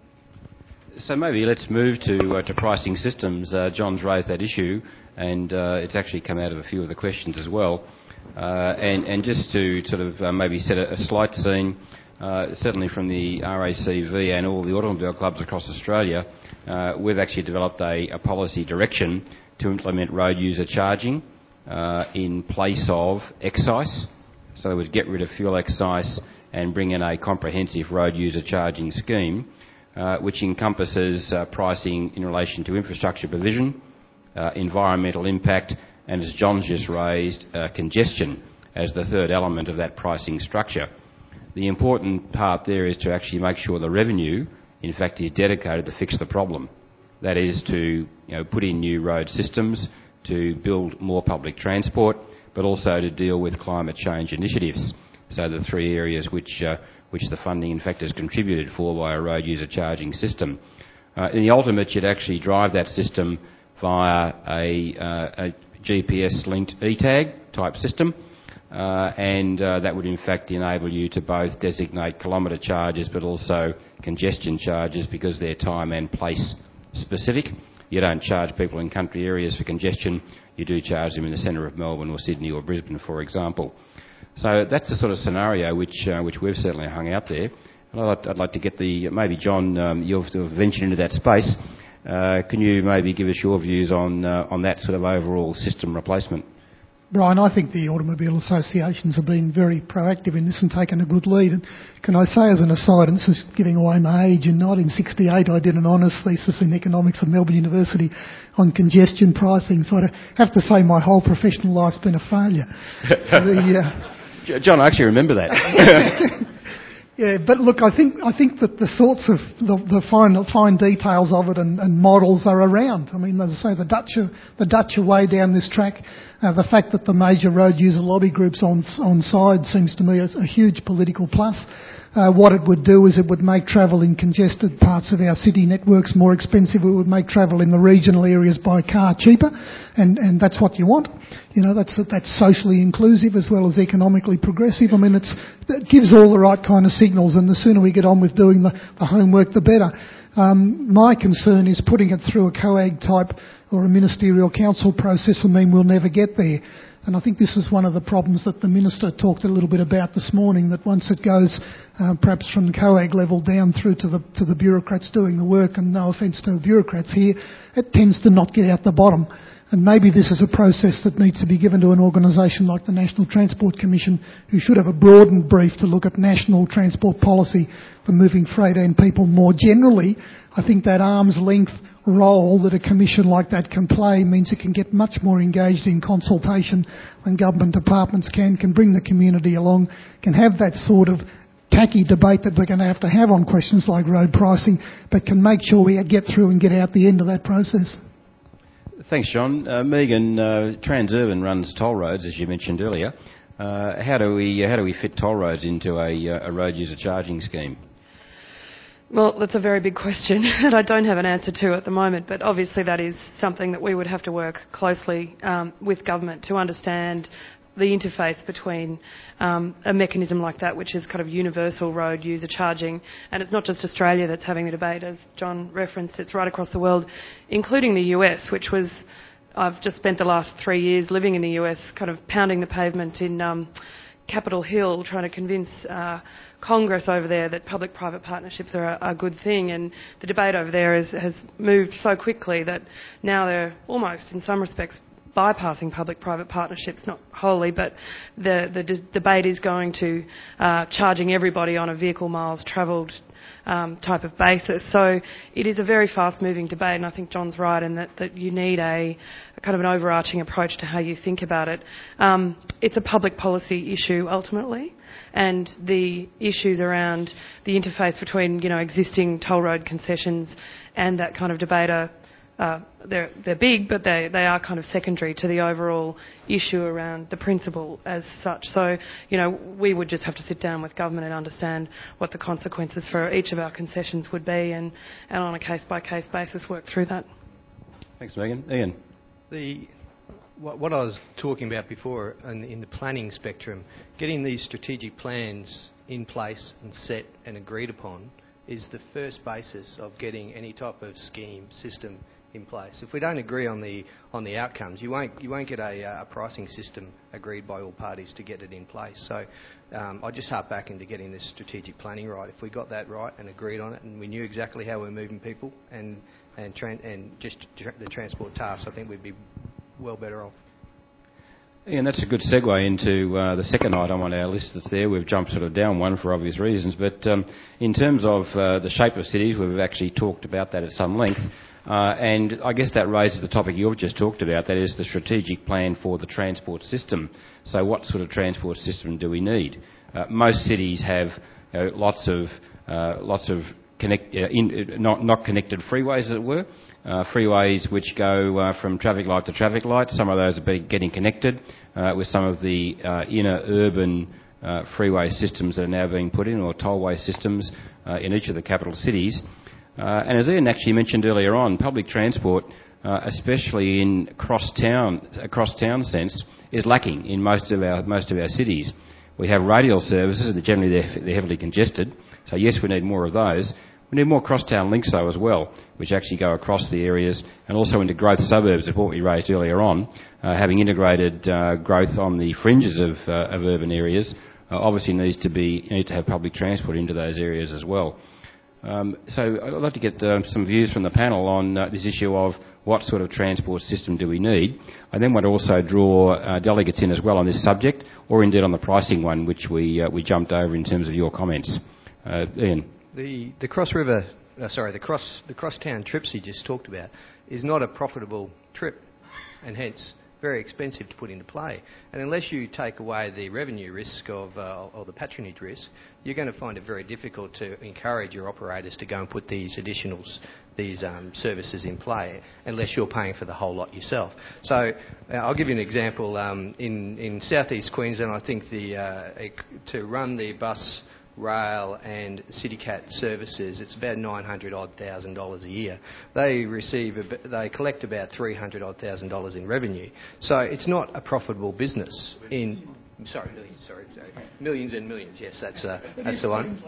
So maybe let's move to pricing systems. John's raised that issue, and it's actually come out of a few of the questions as well. And just to sort of maybe set a slight scene, certainly from the RACV and all the automobile clubs across Australia, we've actually developed a policy direction to implement road user charging in place of excise. So we would get rid of fuel excise and bring in a comprehensive road user charging scheme, which encompasses pricing in relation to infrastructure provision, environmental impact, and as John's just raised, congestion as the third element of that pricing structure. The important part there is to actually make sure the revenue, in fact, is dedicated to fix the problem. That is to put in new road systems, to build more public transport, but also to deal with climate change initiatives. So the three areas which the funding, in fact, has contributed for by a road user charging system. In the ultimate, you'd actually drive that system via a GPS-linked e-tag type system, and that would in fact enable you to both designate kilometre charges but also congestion charges because they're time and place specific. You don't charge people in country areas for congestion, you do charge them in the centre of Melbourne or Sydney or Brisbane, for example. So that's the sort of scenario which we've certainly hung out there. I'd like to get maybe John, you've ventured into that space. Can you maybe give us your views on that sort of overall system replacement? Brian, I think the automobile associations have been very proactive in this and taken a good lead. And can I say as an aside, and this is giving away my age, in 1968 I did an honours thesis in economics at Melbourne University on congestion pricing, so I have to say my whole professional life's been a failure. John, I actually remember that. Yeah, but look, I think that the sorts of the fine details of it and models are around. I mean, as I say, the Dutch are way down this track. The fact that the major road user lobby groups on side seems to me a huge political plus. What it would do is it would make travel in congested parts of our city networks more expensive. It would make travel in the regional areas by car cheaper, and that's what you want. You know, that's socially inclusive as well as economically progressive. I mean, it gives all the right kind of signals, and the sooner we get on with doing the homework, the better. My concern is putting it through a COAG type or a ministerial council process will mean we'll never get there. And I think this is one of the problems that the Minister talked a little bit about this morning, that once it goes perhaps from the COAG level down through to the bureaucrats doing the work, and no offence to the bureaucrats here, it tends to not get out the bottom. And maybe this is a process that needs to be given to an organisation like the National Transport Commission, who should have a broadened brief to look at national transport policy for moving freight and people more generally. I think that arm's length role that a commission like that can play means it can get much more engaged in consultation than government departments can bring the community along, can have that sort of tacky debate that we're going to have on questions like road pricing, but can make sure we get through and get out the end of that process. Thanks, John. Megan, Transurban runs toll roads, as you mentioned earlier. How do we fit toll roads into a road user charging scheme? Well, that's a very big question that I don't have an answer to at the moment, but obviously that is something that we would have to work closely with government to understand the interface between a mechanism like that, which is kind of universal road user charging. And it's not just Australia that's having the debate, as John referenced, it's right across the world, including the US, which was, I've just spent the last 3 years living in the US, kind of pounding the pavement in Capitol Hill, trying to convince Congress over there that public-private partnerships are a good thing, and the debate over there has moved so quickly that now they're almost, in some respects, bypassing public-private partnerships, not wholly, but the debate is going to charging everybody on a vehicle miles travelled type of basis. So it is a very fast-moving debate, and I think John's right in that you need a kind of an overarching approach to how you think about it. It's a public policy issue ultimately, and the issues around the interface between existing toll road concessions and that kind of debate are they're big, but they are kind of secondary to the overall issue around the principle as such. So, we would just have to sit down with government and understand what the consequences for each of our concessions would be, and on a case-by-case basis work through that. Thanks, Megan. Ian? What I was talking about before in the planning spectrum, getting these strategic plans in place and set and agreed upon is the first basis of getting any type of system in place. If we don't agree on the outcomes, you won't get a pricing system agreed by all parties to get it in place. So I just harp back into getting this strategic planning right. If we got that right and agreed on it, and we knew exactly how we're moving people and just the transport tasks, I think we'd be well better off. And that's a good segue into the second item on our list that's there. We've jumped sort of down one for obvious reasons, but in terms of the shape of cities, we've actually talked about that at some length. And I guess that raises the topic you've just talked about, that is the strategic plan for the transport system. So what sort of transport system do we need? Most cities have lots of not connected freeways, as it were. Freeways which go from traffic light to traffic light. Some of those are getting connected with some of the inner urban freeway systems that are now being put in, or tollway systems in each of the capital cities. And as Ian actually mentioned earlier on, public transport, especially in cross-town sense, is lacking in most of our cities. We have radial services, and generally they're heavily congested. So yes, we need more of those. We need more cross-town links though as well, which actually go across the areas, and also into growth suburbs, of what we raised earlier on, having integrated growth on the fringes of urban areas. Obviously need to have public transport into those areas as well. So I'd like to get some views from the panel on this issue of what sort of transport system do we need. I then want to also draw delegates in as well on this subject, or indeed on the pricing one, which we jumped over in terms of your comments. Ian? The cross-town trips he just talked about is not a profitable trip, and hence very expensive to put into play. And unless you take away the revenue risk or the patronage risk, you're going to find it very difficult to encourage your operators to go and put these services in play, unless you're paying for the whole lot yourself. So I'll give you an example. In southeast Queensland, I think to run the bus, rail and CityCat services, it's about $900,000 a year. They collect about $300,000 in revenue. So it's not a profitable business. Millions and millions. Yes, that's the one.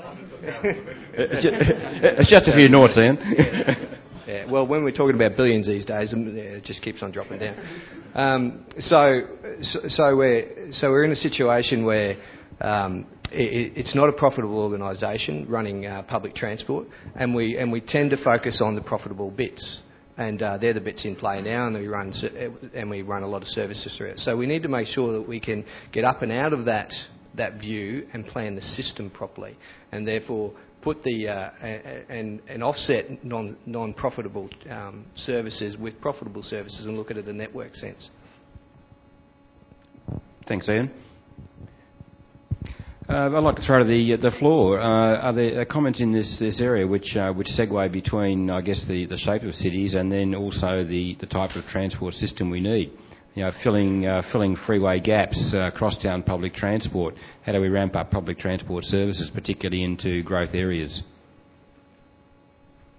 It's just a few noughts, Ian. Yeah. Well, when we're talking about billions these days, it just keeps on dropping down. So we're in a situation where it's not a profitable organisation running public transport, and we tend to focus on the profitable bits, and they're the bits in play now, and we run a lot of services through it. So we need to make sure that we can get up and out of that view and plan the system properly, and therefore put and offset non-profitable services with profitable services, and look at it in a network sense. Thanks, Ian. I'd like to throw to the floor. Are there comments in this area which segue between, I guess, the shape of cities and then also the type of transport system we need? Filling freeway gaps, cross-town public transport. How do we ramp up public transport services, particularly into growth areas?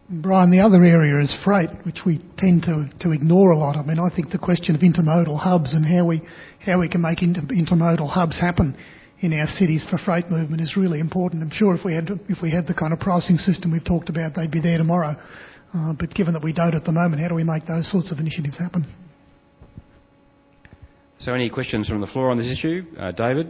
Brian, the other area is freight, which we tend to ignore a lot. I mean, I think the question of intermodal hubs and how we can make intermodal hubs happen in our cities for freight movement is really important. I'm sure if we had the kind of pricing system we've talked about, they'd be there tomorrow. But given that we don't at the moment, how do we make those sorts of initiatives happen? So any questions from the floor on this issue? David?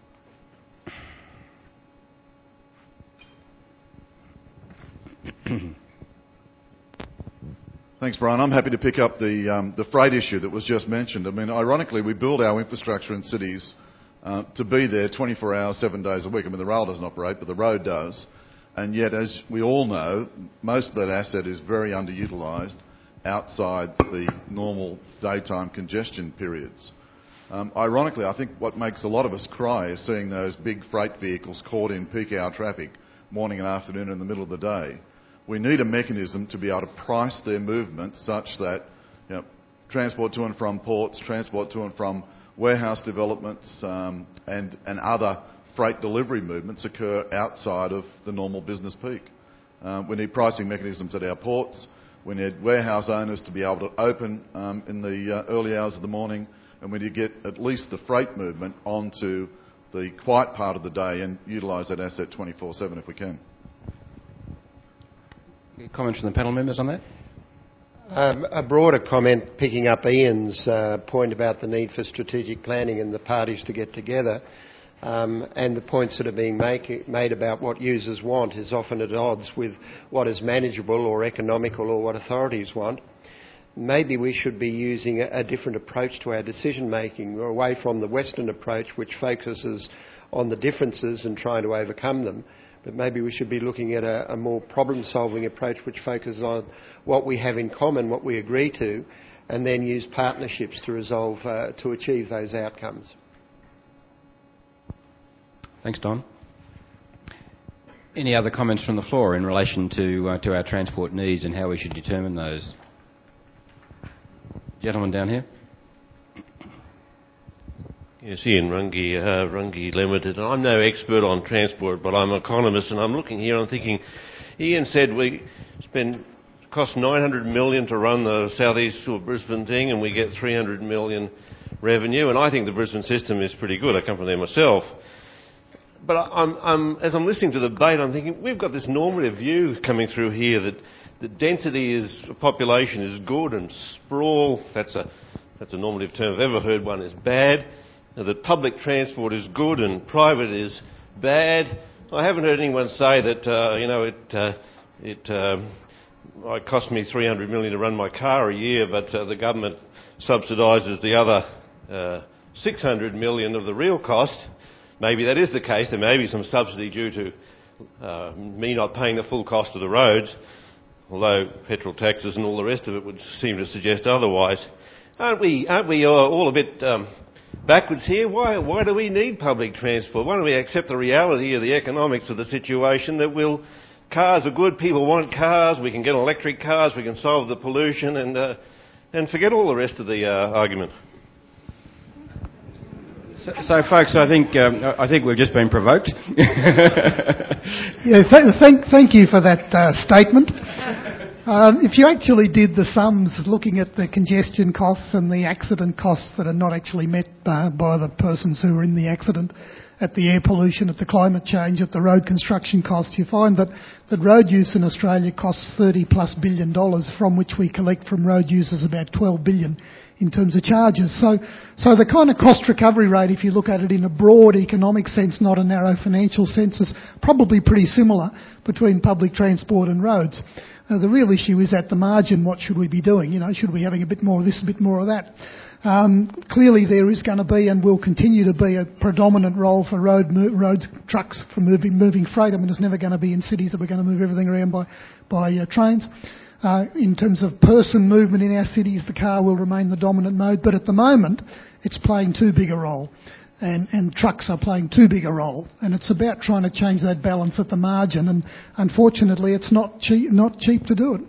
Thanks, Brian. I'm happy to pick up the freight issue that was just mentioned. I mean, ironically, we build our infrastructure in cities to be there 24 hours, 7 days a week. I mean, the rail doesn't operate, but the road does. And yet, as we all know, most of that asset is very underutilised outside the normal daytime congestion periods. Ironically, I think what makes a lot of us cry is seeing those big freight vehicles caught in peak hour traffic morning and afternoon in the middle of the day. We need a mechanism to be able to price their movement such that transport to and from ports, transport to and from warehouse developments and other freight delivery movements occur outside of the normal business peak. We need pricing mechanisms at our ports. We need warehouse owners to be able to open in the early hours of the morning, and we need to get at least the freight movement onto the quiet part of the day and utilise that asset 24/7 if we can. Comments from the panel members on that? A broader comment, picking up Ian's point about the need for strategic planning and the parties to get together, and the points that are being made about what users want is often at odds with what is manageable or economical or what authorities want. Maybe we should be using a different approach to our decision making. We're away from the Western approach, which focuses on the differences and trying to overcome them. But maybe we should be looking at a more problem-solving approach which focuses on what we have in common, what we agree to, and then use partnerships to achieve those outcomes. Thanks, Don. Any other comments from the floor in relation to our transport needs and how we should determine those? Gentleman down here. Yes, Ian Runge Limited. I'm no expert on transport, but I'm an economist, and I'm looking here and I'm thinking, Ian said cost $900 million to run the southeast to Brisbane thing, and we get $300 million revenue, and I think the Brisbane system is pretty good. I come from there myself. But as I'm listening to the debate, I'm thinking, we've got this normative view coming through here that the density of population is good and sprawl, that's a normative term if I've ever heard one, is bad. That public transport is good and private is bad. I haven't heard anyone say that it cost me $300 million to run my car a year, but the government subsidises the other $600 million of the real cost. Maybe that is the case. There may be some subsidy due to me not paying the full cost of the roads, although petrol taxes and all the rest of it would seem to suggest otherwise. Aren't we all a bit backwards here? Why do we need public transport? Why don't we accept the reality of the economics of the situation that cars are good, people want cars, we can get electric cars, we can solve the pollution and forget all the rest of the argument. So folks, I think we've just been provoked. Yeah, thank you for that statement. If you actually did the sums looking at the congestion costs and the accident costs that are not actually met by the persons who were in the accident, at the air pollution, at the climate change, at the road construction costs, you find that road use in Australia costs $30+ billion, from which we collect from road users about $12 billion in terms of charges. So the kind of cost recovery rate, if you look at it in a broad economic sense, not a narrow financial sense, is probably pretty similar between public transport and roads. The real issue is at the margin, what should we be doing? Should we be having a bit more of this, a bit more of that? Clearly there is going to be and will continue to be a predominant role for roads, trucks for moving freight. I mean, it's never going to be in cities that we're going to move everything around by trains. In terms of person movement in our cities, the car will remain the dominant mode, but at the moment it's playing too big a role. And trucks are playing too big a role, and it's about trying to change that balance at the margin. And unfortunately, it's not cheap to do it.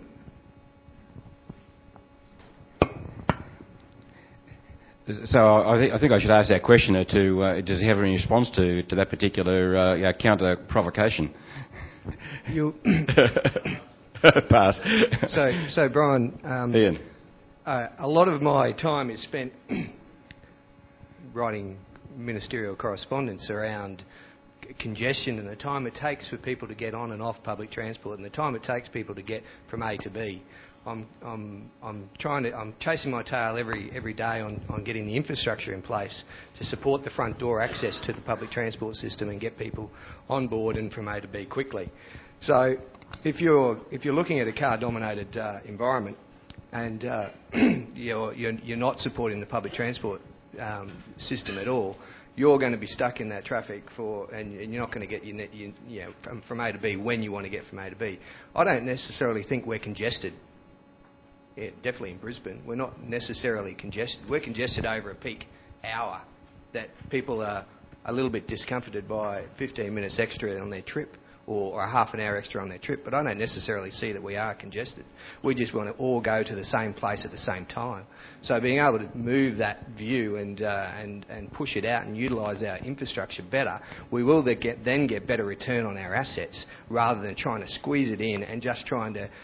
So I think I should ask that questioner does he have any response to that particular counter provocation? Pass. So Brian, Ian. A lot of my time is spent writing ministerial correspondence around congestion and the time it takes for people to get on and off public transport and the time it takes people to get from A to B. I'm chasing my tail every day on getting the infrastructure in place to support the front door access to the public transport system and get people on board and from A to B quickly. So if you're looking at a car-dominated environment and you're not supporting the public transport system at all, you're going to be stuck in that traffic and you're not going to get from A to B when you want to get from A to B. I don't necessarily think we're congested. Yeah, definitely in Brisbane. We're not necessarily congested. We're congested over a peak hour that people are a little bit discomforted by 15 minutes extra on their trip or a half an hour extra on their trip, but I don't necessarily see that we are congested. We just want to all go to the same place at the same time. So being able to move that view and push it out and utilise our infrastructure better, we will then get better return on our assets rather than trying to squeeze it in and just trying to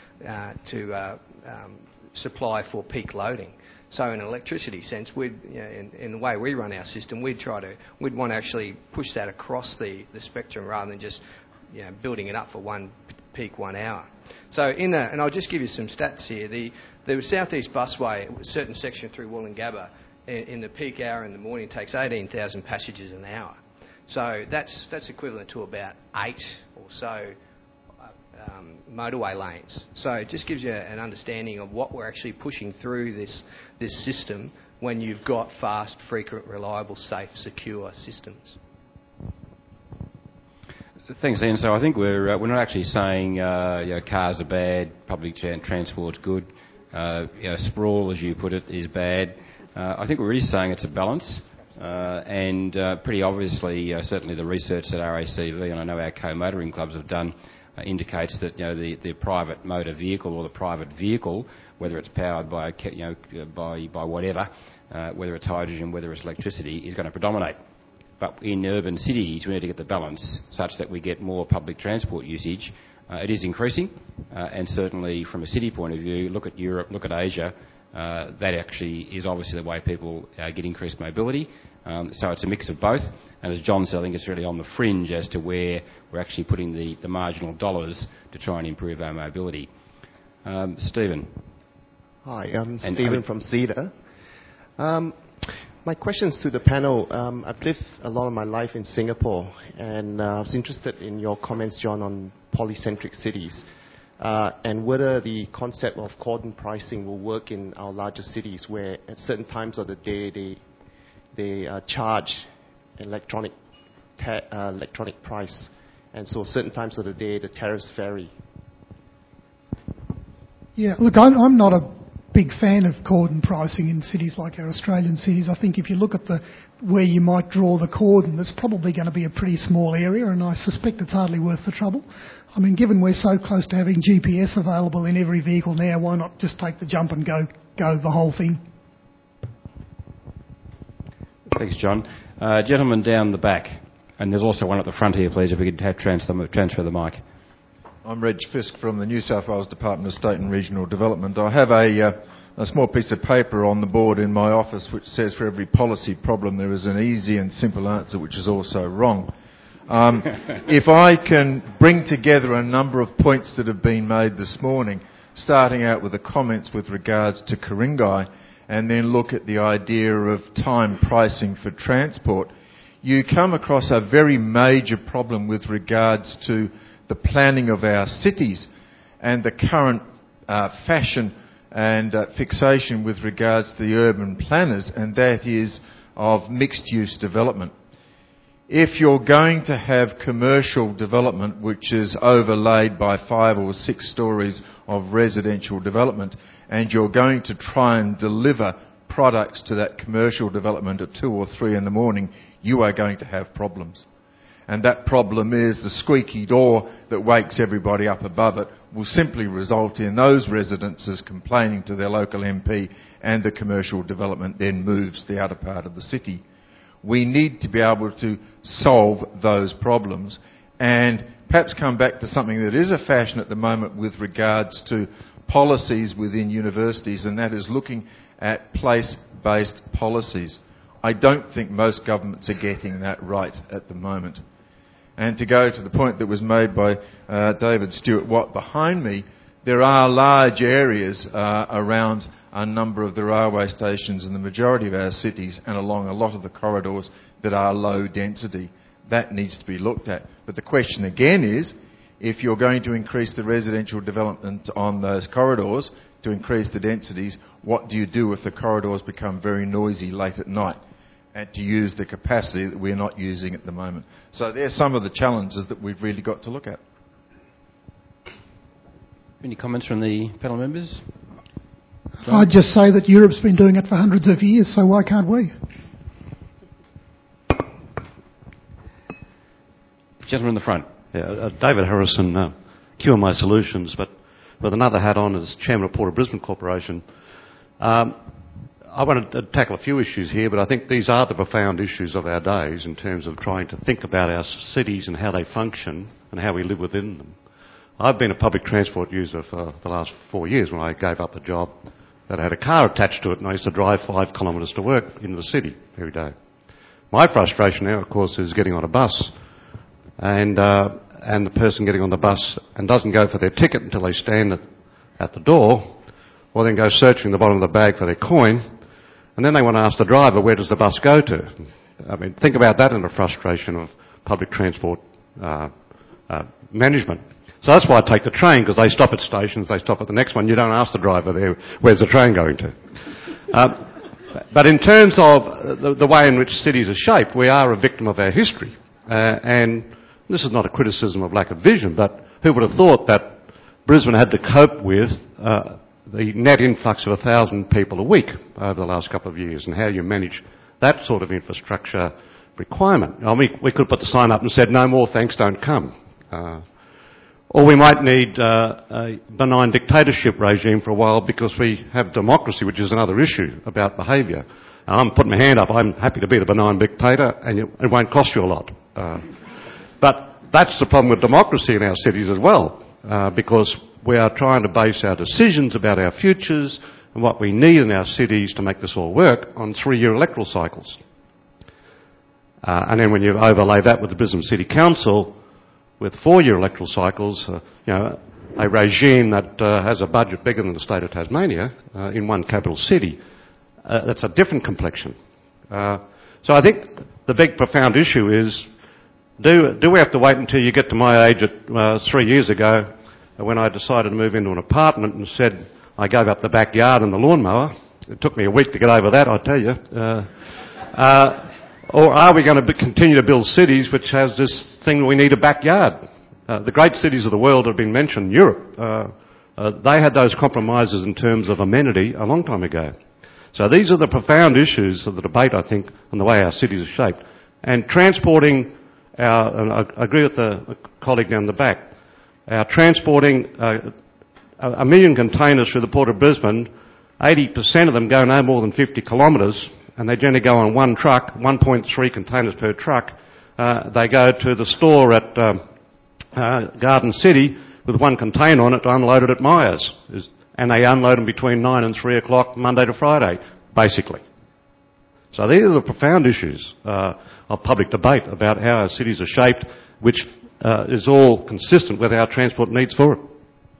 supply for peak loading. So in an electricity sense, in the way we run our system, we'd want to actually push that across the spectrum rather than just building it up for one peak 1 hour. So and I'll just give you some stats here. The South East Busway, a certain section through Wollongabba, in the peak hour in the morning takes 18,000 passengers an hour. So that's equivalent to about 8 or so motorway lanes. So it just gives you an understanding of what we're actually pushing through this system when you've got fast, frequent, reliable, safe, secure systems. Thanks, Ian. So I think we're not actually saying cars are bad, public transport's good, sprawl, as you put it, is bad. I think we're really saying it's a balance, and pretty obviously, certainly the research that RACV and I know our co-motoring clubs have done indicates that the private motor vehicle or the private vehicle, whether it's powered by by whatever, whether it's hydrogen, whether it's electricity, is going to predominate. But in urban cities, we need to get the balance such that we get more public transport usage. It is increasing, and certainly from a city point of view, look at Europe, look at Asia, that actually is obviously the way people get increased mobility. So it's a mix of both. And as John said, I think it's really on the fringe as to where we're actually putting the marginal dollars to try and improve our mobility. Stephen. Hi, I'm Stephen from Cedar. My question's to the panel. I've lived a lot of my life in Singapore, and I was interested in your comments, John, on polycentric cities and whether the concept of cordon pricing will work in our larger cities where at certain times of the day they charge electronic price, and so certain times of the day the tariffs vary. Yeah, look, I'm not a big fan of cordon pricing in cities like our Australian cities. I think if you look at where you might draw the cordon, it's probably going to be a pretty small area, and I suspect it's hardly worth the trouble. I mean, given we're so close to having GPS available in every vehicle now, why not just take the jump and go the whole thing? Thanks, John. Gentleman down the back, and there's also one at the front here, please, if we could transfer the mic. I'm Reg Fisk from the New South Wales Department of State and Regional Development. I have a small piece of paper on the board in my office which says for every policy problem there is an easy and simple answer which is also wrong. If I can bring together a number of points that have been made this morning, starting out with the comments with regards to Ku-ring-gai, and then look at the idea of time pricing for transport, you come across a very major problem with regards to the planning of our cities and the current fashion and fixation with regards to the urban planners, and that is of mixed-use development. If you're going to have commercial development which is overlaid by 5 or 6 stories of residential development, and you're going to try and deliver products to that commercial development at 2 or 3 in the morning, you are going to have problems. And that problem is the squeaky door that wakes everybody up above it will simply result in those residences complaining to their local MP, and the commercial development then moves the outer part of the city. We need to be able to solve those problems, and perhaps come back to something that is a fashion at the moment with regards to policies within universities, and that is looking at place-based policies. I don't think most governments are getting that right at the moment. And to go to the point that was made by David Stewart-Watt behind me, there are large areas around a number of the railway stations in the majority of our cities and along a lot of the corridors that are low density. That needs to be looked at. But the question again is, if you're going to increase the residential development on those corridors to increase the densities, what do you do if the corridors become very noisy late at night? And to use the capacity that we're not using at the moment. So there's some of the challenges that we've really got to look at. Any comments from the panel members? I'd just say that Europe's been doing it for hundreds of years, so why can't we? Gentleman in the front. Yeah, David Harrison, QMI Solutions, but with another hat on as Chairman of Port of Brisbane Corporation. I wanted to tackle a few issues here, but I think these are the profound issues of our days in terms of trying to think about our cities and how they function and how we live within them. I've been a public transport user for the last 4 years when I gave up a job that had a car attached to it, and I used to drive 5 kilometres to work into the city every day. My frustration now, of course, is getting on a bus and the person getting on the bus and doesn't go for their ticket until they stand at the door, or then go searching the bottom of the bag for their coin, and then they want to ask the driver, where does the bus go to? I mean, think about that in the frustration of public transport management. So that's why I take the train, because they stop at stations, they stop at the next one. You don't ask the driver there, where's the train going to? But in terms of the way in which cities are shaped, we are a victim of our history. And this is not a criticism of lack of vision, but who would have thought that Brisbane had to cope with the net influx of 1,000 people a week over the last couple of years, and how you manage that sort of infrastructure requirement. I mean, we could put the sign up and said, no more thanks, don't come. Or we might need a benign dictatorship regime for a while because we have democracy, which is another issue about behaviour. I'm putting my hand up. I'm happy to be the benign dictator, and it won't cost you a lot. But that's the problem with democracy in our cities as well, because we are trying to base our decisions about our futures and what we need in our cities to make this all work on 3-year electoral cycles. And then when you overlay that with the Brisbane City Council, with 4-year electoral cycles, a regime that has a budget bigger than the state of Tasmania in one capital city, that's a different complexion. So I think the big profound issue is, do we have to wait until you get to my age at 3 years ago when I decided to move into an apartment and said I gave up the backyard and the lawnmower? It took me a week to get over that, I tell you. Or are we going to continue to build cities which has this thing we need a backyard? The great cities of the world have been mentioned. Europe, they had those compromises in terms of amenity a long time ago. So these are the profound issues of the debate, I think, on the way our cities are shaped. And transporting and I agree with the colleague down the back, transporting 1 million containers through the Port of Brisbane, 80% of them go no more than 50 kilometres, and they generally go on one truck, 1.3 containers per truck. They go to the store at Garden City with one container on it to unload it at Myers. And they unload them between 9 and 3 o'clock Monday to Friday, basically. So these are the profound issues of public debate about how our cities are shaped, which is all consistent with our transport needs for it.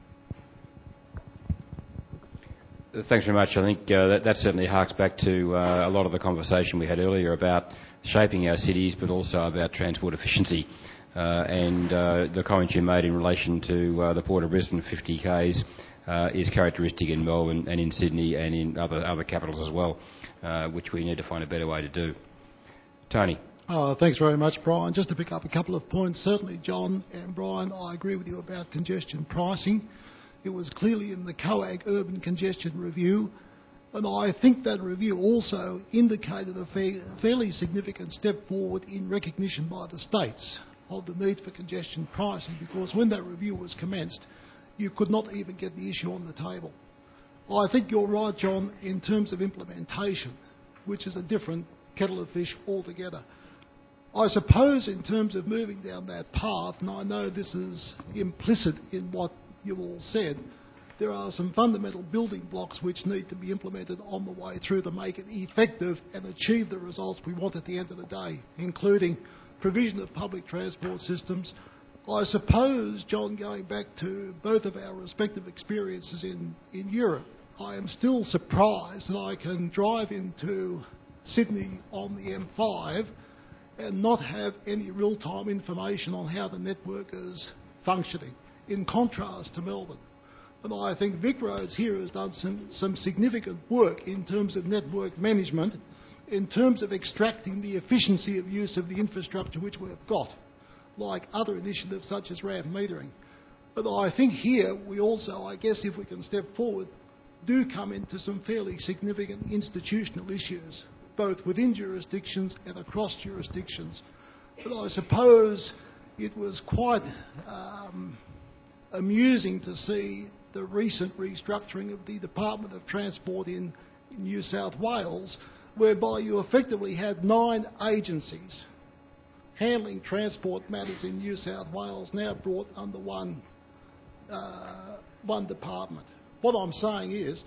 Thanks very much. I think that certainly harks back to a lot of the conversation we had earlier about shaping our cities, but also about transport efficiency. And the comments you made in relation to the Port of Brisbane 50 Ks is characteristic in Melbourne and in Sydney and in other capitals as well, which we need to find a better way to do. Tony. Thanks very much, Brian. Just to pick up a couple of points, certainly, John and Brian, I agree with you about congestion pricing. It was clearly in the COAG Urban Congestion Review, and I think that review also indicated a fairly significant step forward in recognition by the states of the need for congestion pricing, because when that review was commenced, you could not even get the issue on the table. I think you're right, John, in terms of implementation, which is a different kettle of fish altogether. I suppose in terms of moving down that path, and I know this is implicit in what you've all said, there are some fundamental building blocks which need to be implemented on the way through to make it effective and achieve the results we want at the end of the day, including provision of public transport systems. I suppose, John, going back to both of our respective experiences in Europe, I am still surprised that I can drive into Sydney on the M5 and not have any real-time information on how the network is functioning, in contrast to Melbourne. And I think VicRoads here has done some significant work in terms of network management, in terms of extracting the efficiency of use of the infrastructure which we've got, like other initiatives such as ramp metering. But I think here we also, I guess if we can step forward, do come into some fairly significant institutional issues, both within jurisdictions and across jurisdictions. But I suppose it was quite amusing to see the recent restructuring of the Department of Transport in New South Wales, whereby you effectively had 9 agencies handling transport matters in New South Wales now brought under one department. What I'm saying is,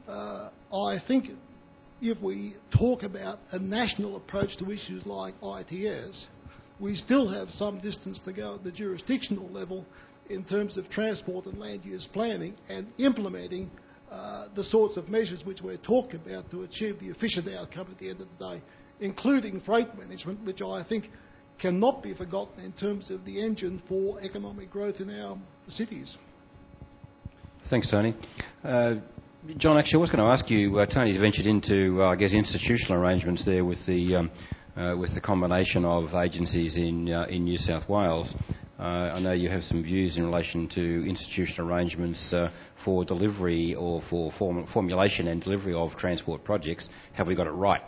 I think if we talk about a national approach to issues like ITS, we still have some distance to go at the jurisdictional level in terms of transport and land use planning and implementing the sorts of measures which we're talking about to achieve the efficient outcome at the end of the day, including freight management, which I think cannot be forgotten in terms of the engine for economic growth in our cities. Thanks, Tony. John, actually, I was going to ask you, Tony's ventured into, I guess, institutional arrangements there with the combination of agencies in New South Wales. I know you have some views in relation to institutional arrangements for delivery or for formulation and delivery of transport projects. Have we got it right?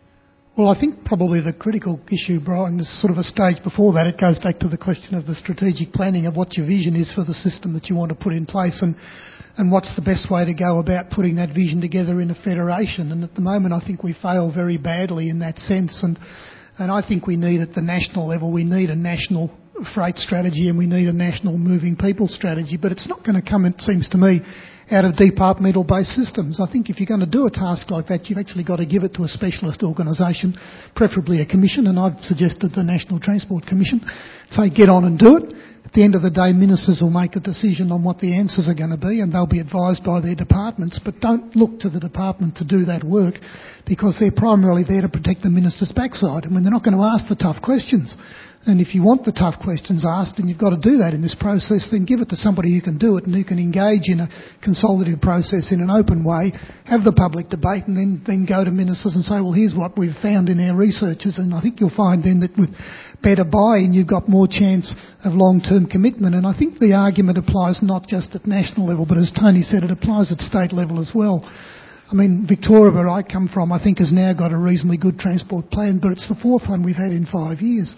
Well, I think probably the critical issue, Brian, is sort of a stage before that. It goes back to the question of the strategic planning of what your vision is for the system that you want to put in place and what's the best way to go about putting that vision together in a federation. And at the moment, I think we fail very badly in that sense. And I think we need at the national level, we need a national freight strategy and we need a national moving people strategy. But it's not going to come, it seems to me, out of departmental-based systems. I think if you're going to do a task like that, you've actually got to give it to a specialist organisation, preferably a commission, and I've suggested the National Transport Commission. Say, get on and do it. At the end of the day, ministers will make a decision on what the answers are going to be and they'll be advised by their departments, but don't look to the department to do that work because they're primarily there to protect the minister's backside. I mean, they're not going to ask the tough questions. And if you want the tough questions asked, and you've got to do that in this process, then give it to somebody who can do it and who can engage in a consultative process in an open way, have the public debate, and then go to ministers and say, well, here's what we've found in our researches. And I think you'll find then that with better buy-in, you've got more chance of long-term commitment. And I think the argument applies not just at national level, but as Tony said, it applies at state level as well. I mean, Victoria, where I come from, I think has now got a reasonably good transport plan, but it's the 4th one we've had in 5 years.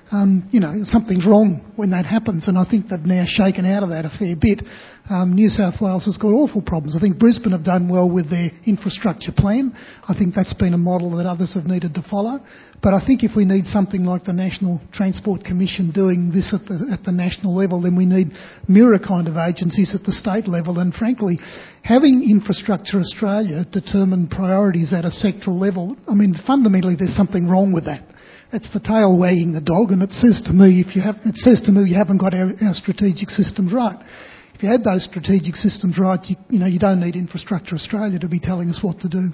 Something's wrong when that happens, and I think they've now shaken out of that a fair bit. New South Wales has got awful problems. I think Brisbane have done well with their infrastructure plan. I think that's been a model that others have needed to follow. But I think if we need something like the National Transport Commission doing this at the national level, then we need mirror kind of agencies at the state level. And frankly, having Infrastructure Australia determine priorities at a sectoral level, I mean, fundamentally there's something wrong with that. It's the tail wagging the dog, and it says to me you haven't got our strategic systems right. If you had those strategic systems right, you don't need Infrastructure Australia to be telling us what to do.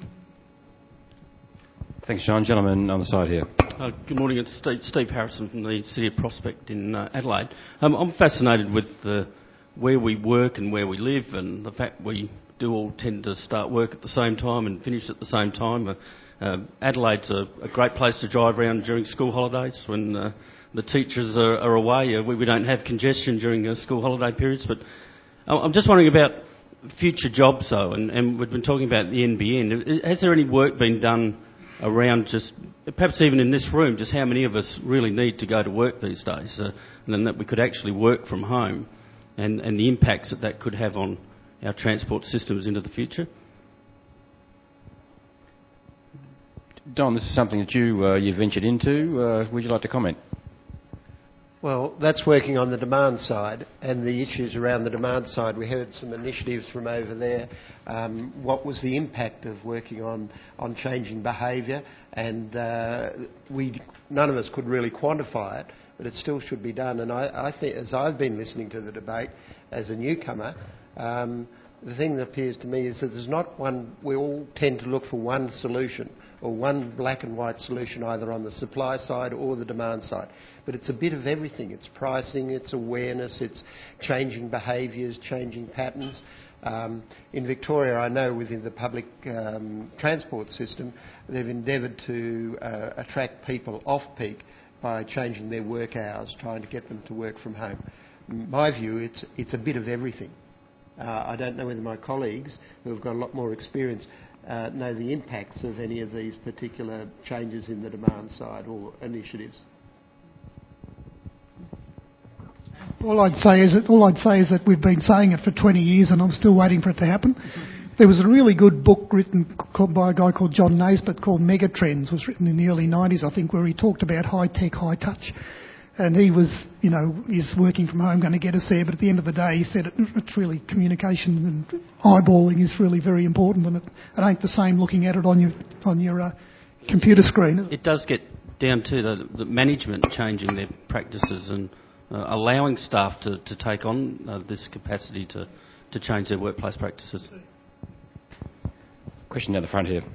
Thanks, John. Gentleman on the side here. Good morning. It's Steve Harrison from the City of Prospect in Adelaide. I'm fascinated with where we work and where we live, and the fact we do all tend to start work at the same time and finish at the same time. Adelaide's a great place to drive around during school holidays when the teachers are away. We don't have congestion during school holiday periods. But I'm just wondering about future jobs, though, and we've been talking about the NBN. Has there any work been done around just, perhaps even in this room, just how many of us really need to go to work these days, and then that we could actually work from home and the impacts that could have on our transport systems into the future? Don, this is something that you ventured into. Would you like to comment? Well, that's working on the demand side and the issues around the demand side. We heard some initiatives from over there. What was the impact of working on changing behaviour? And none of us could really quantify it, but it still should be done. And I think, as I've been listening to the debate as a newcomer, the thing that appears to me is that there's not one. We all tend to look for one solution or one black and white solution, either on the supply side or the demand side. But it's a bit of everything. It's pricing, it's awareness, it's changing behaviours, changing patterns. In Victoria, I know within the public transport system, they've endeavoured to attract people off-peak by changing their work hours, trying to get them to work from home. In my view, it's a bit of everything. I don't know whether my colleagues, who have got a lot more experience, know the impacts of any of these particular changes in the demand side or initiatives. All I'd say is that we've been saying it for 20 years and I'm still waiting for it to happen. There was a really good book written by a guy called John Naisbitt called Megatrends. It was written in the early 90s, I think, where he talked about high-tech, high-touch. And he was, is working from home going to get us there, but at the end of the day he said it's really communication and eyeballing is really very important, and it ain't the same looking at it on your computer screen. It does get down to the management changing their practices and allowing staff to take on this capacity to change their workplace practices. Question down the front here.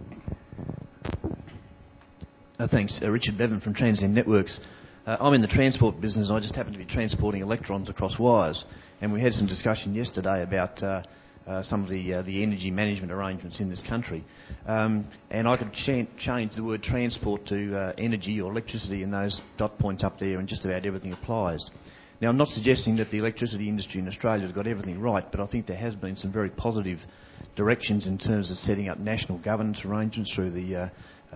Thanks. Richard Bevan from Transend Networks. I'm in the transport business. I just happen to be transporting electrons across wires. And we had some discussion yesterday about some of the energy management arrangements in this country. And I could change the word transport to energy or electricity, and those dot points up there, and just about everything applies. Now, I'm not suggesting that the electricity industry in Australia has got everything right, but I think there has been some very positive directions in terms of setting up national governance arrangements through the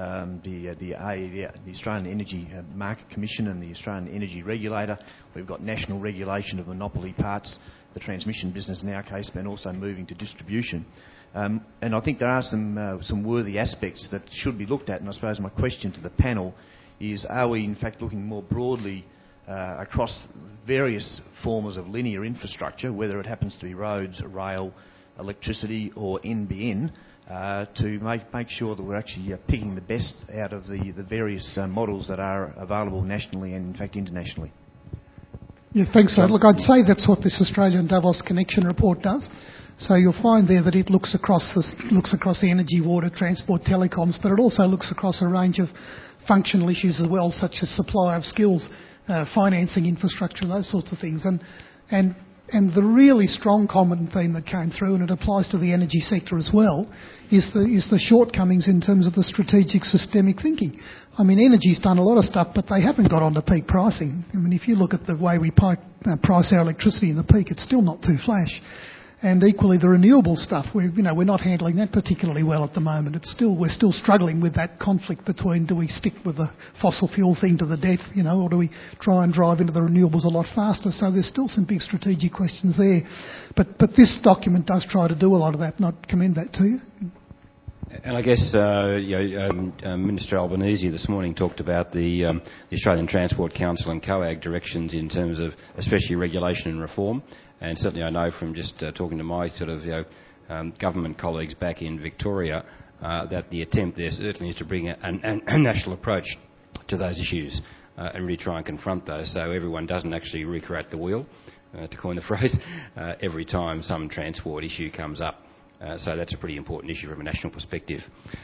Australian Energy Market Commission and the Australian Energy Regulator. We've got national regulation of monopoly parts, the transmission business in our case, but also moving to distribution. And I think there are some worthy aspects that should be looked at, and I suppose my question to the panel is, are we in fact looking more broadly across various forms of linear infrastructure, whether it happens to be roads, rail, electricity or NBN, to make sure that we're actually picking the best out of the various models that are available nationally and in fact internationally? Yeah, thanks. Look, I'd say that's what this Australian Davos Connection report does. So you'll find there that it looks across energy, water, transport, telecoms, but it also looks across a range of functional issues as well, such as supply of skills, financing infrastructure, those sorts of things. And the really strong common theme that came through, and it applies to the energy sector as well, is the shortcomings in terms of the strategic systemic thinking. I mean, energy's done a lot of stuff, but they haven't got onto peak pricing. I mean, if you look at the way we price our electricity in the peak, it's still not too flash. And equally, the renewable stuff, we're not handling that particularly well at the moment. We're still struggling with that conflict between, do we stick with the fossil fuel thing to the death, or do we try and drive into the renewables a lot faster? So there's still some big strategic questions there. But this document does try to do a lot of that, and I'd commend that to you. And I guess Minister Albanese this morning talked about the Australian Transport Council and COAG directions in terms of especially regulation and reform. And certainly I know from just talking to my government colleagues back in Victoria that the attempt there certainly is to bring a national approach to those issues and really try and confront those so everyone doesn't actually recreate the wheel, to coin the phrase, every time some transport issue comes up. So that's a pretty important issue from a national perspective.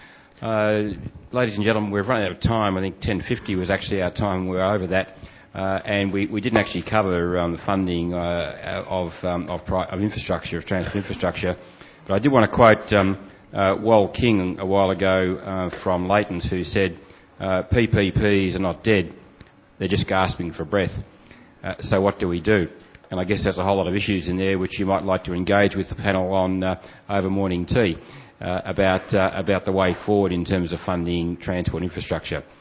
Ladies and gentlemen, we've run out of time. I think 10:50 was actually our time. We're over that. And we didn't actually cover the funding of infrastructure, of transport infrastructure. But I did want to quote Wal King a while ago from Leighton's, who said, PPPs are not dead, they're just gasping for breath. So what do we do? And I guess there's a whole lot of issues in there which you might like to engage with the panel on over morning tea about the way forward in terms of funding transport infrastructure.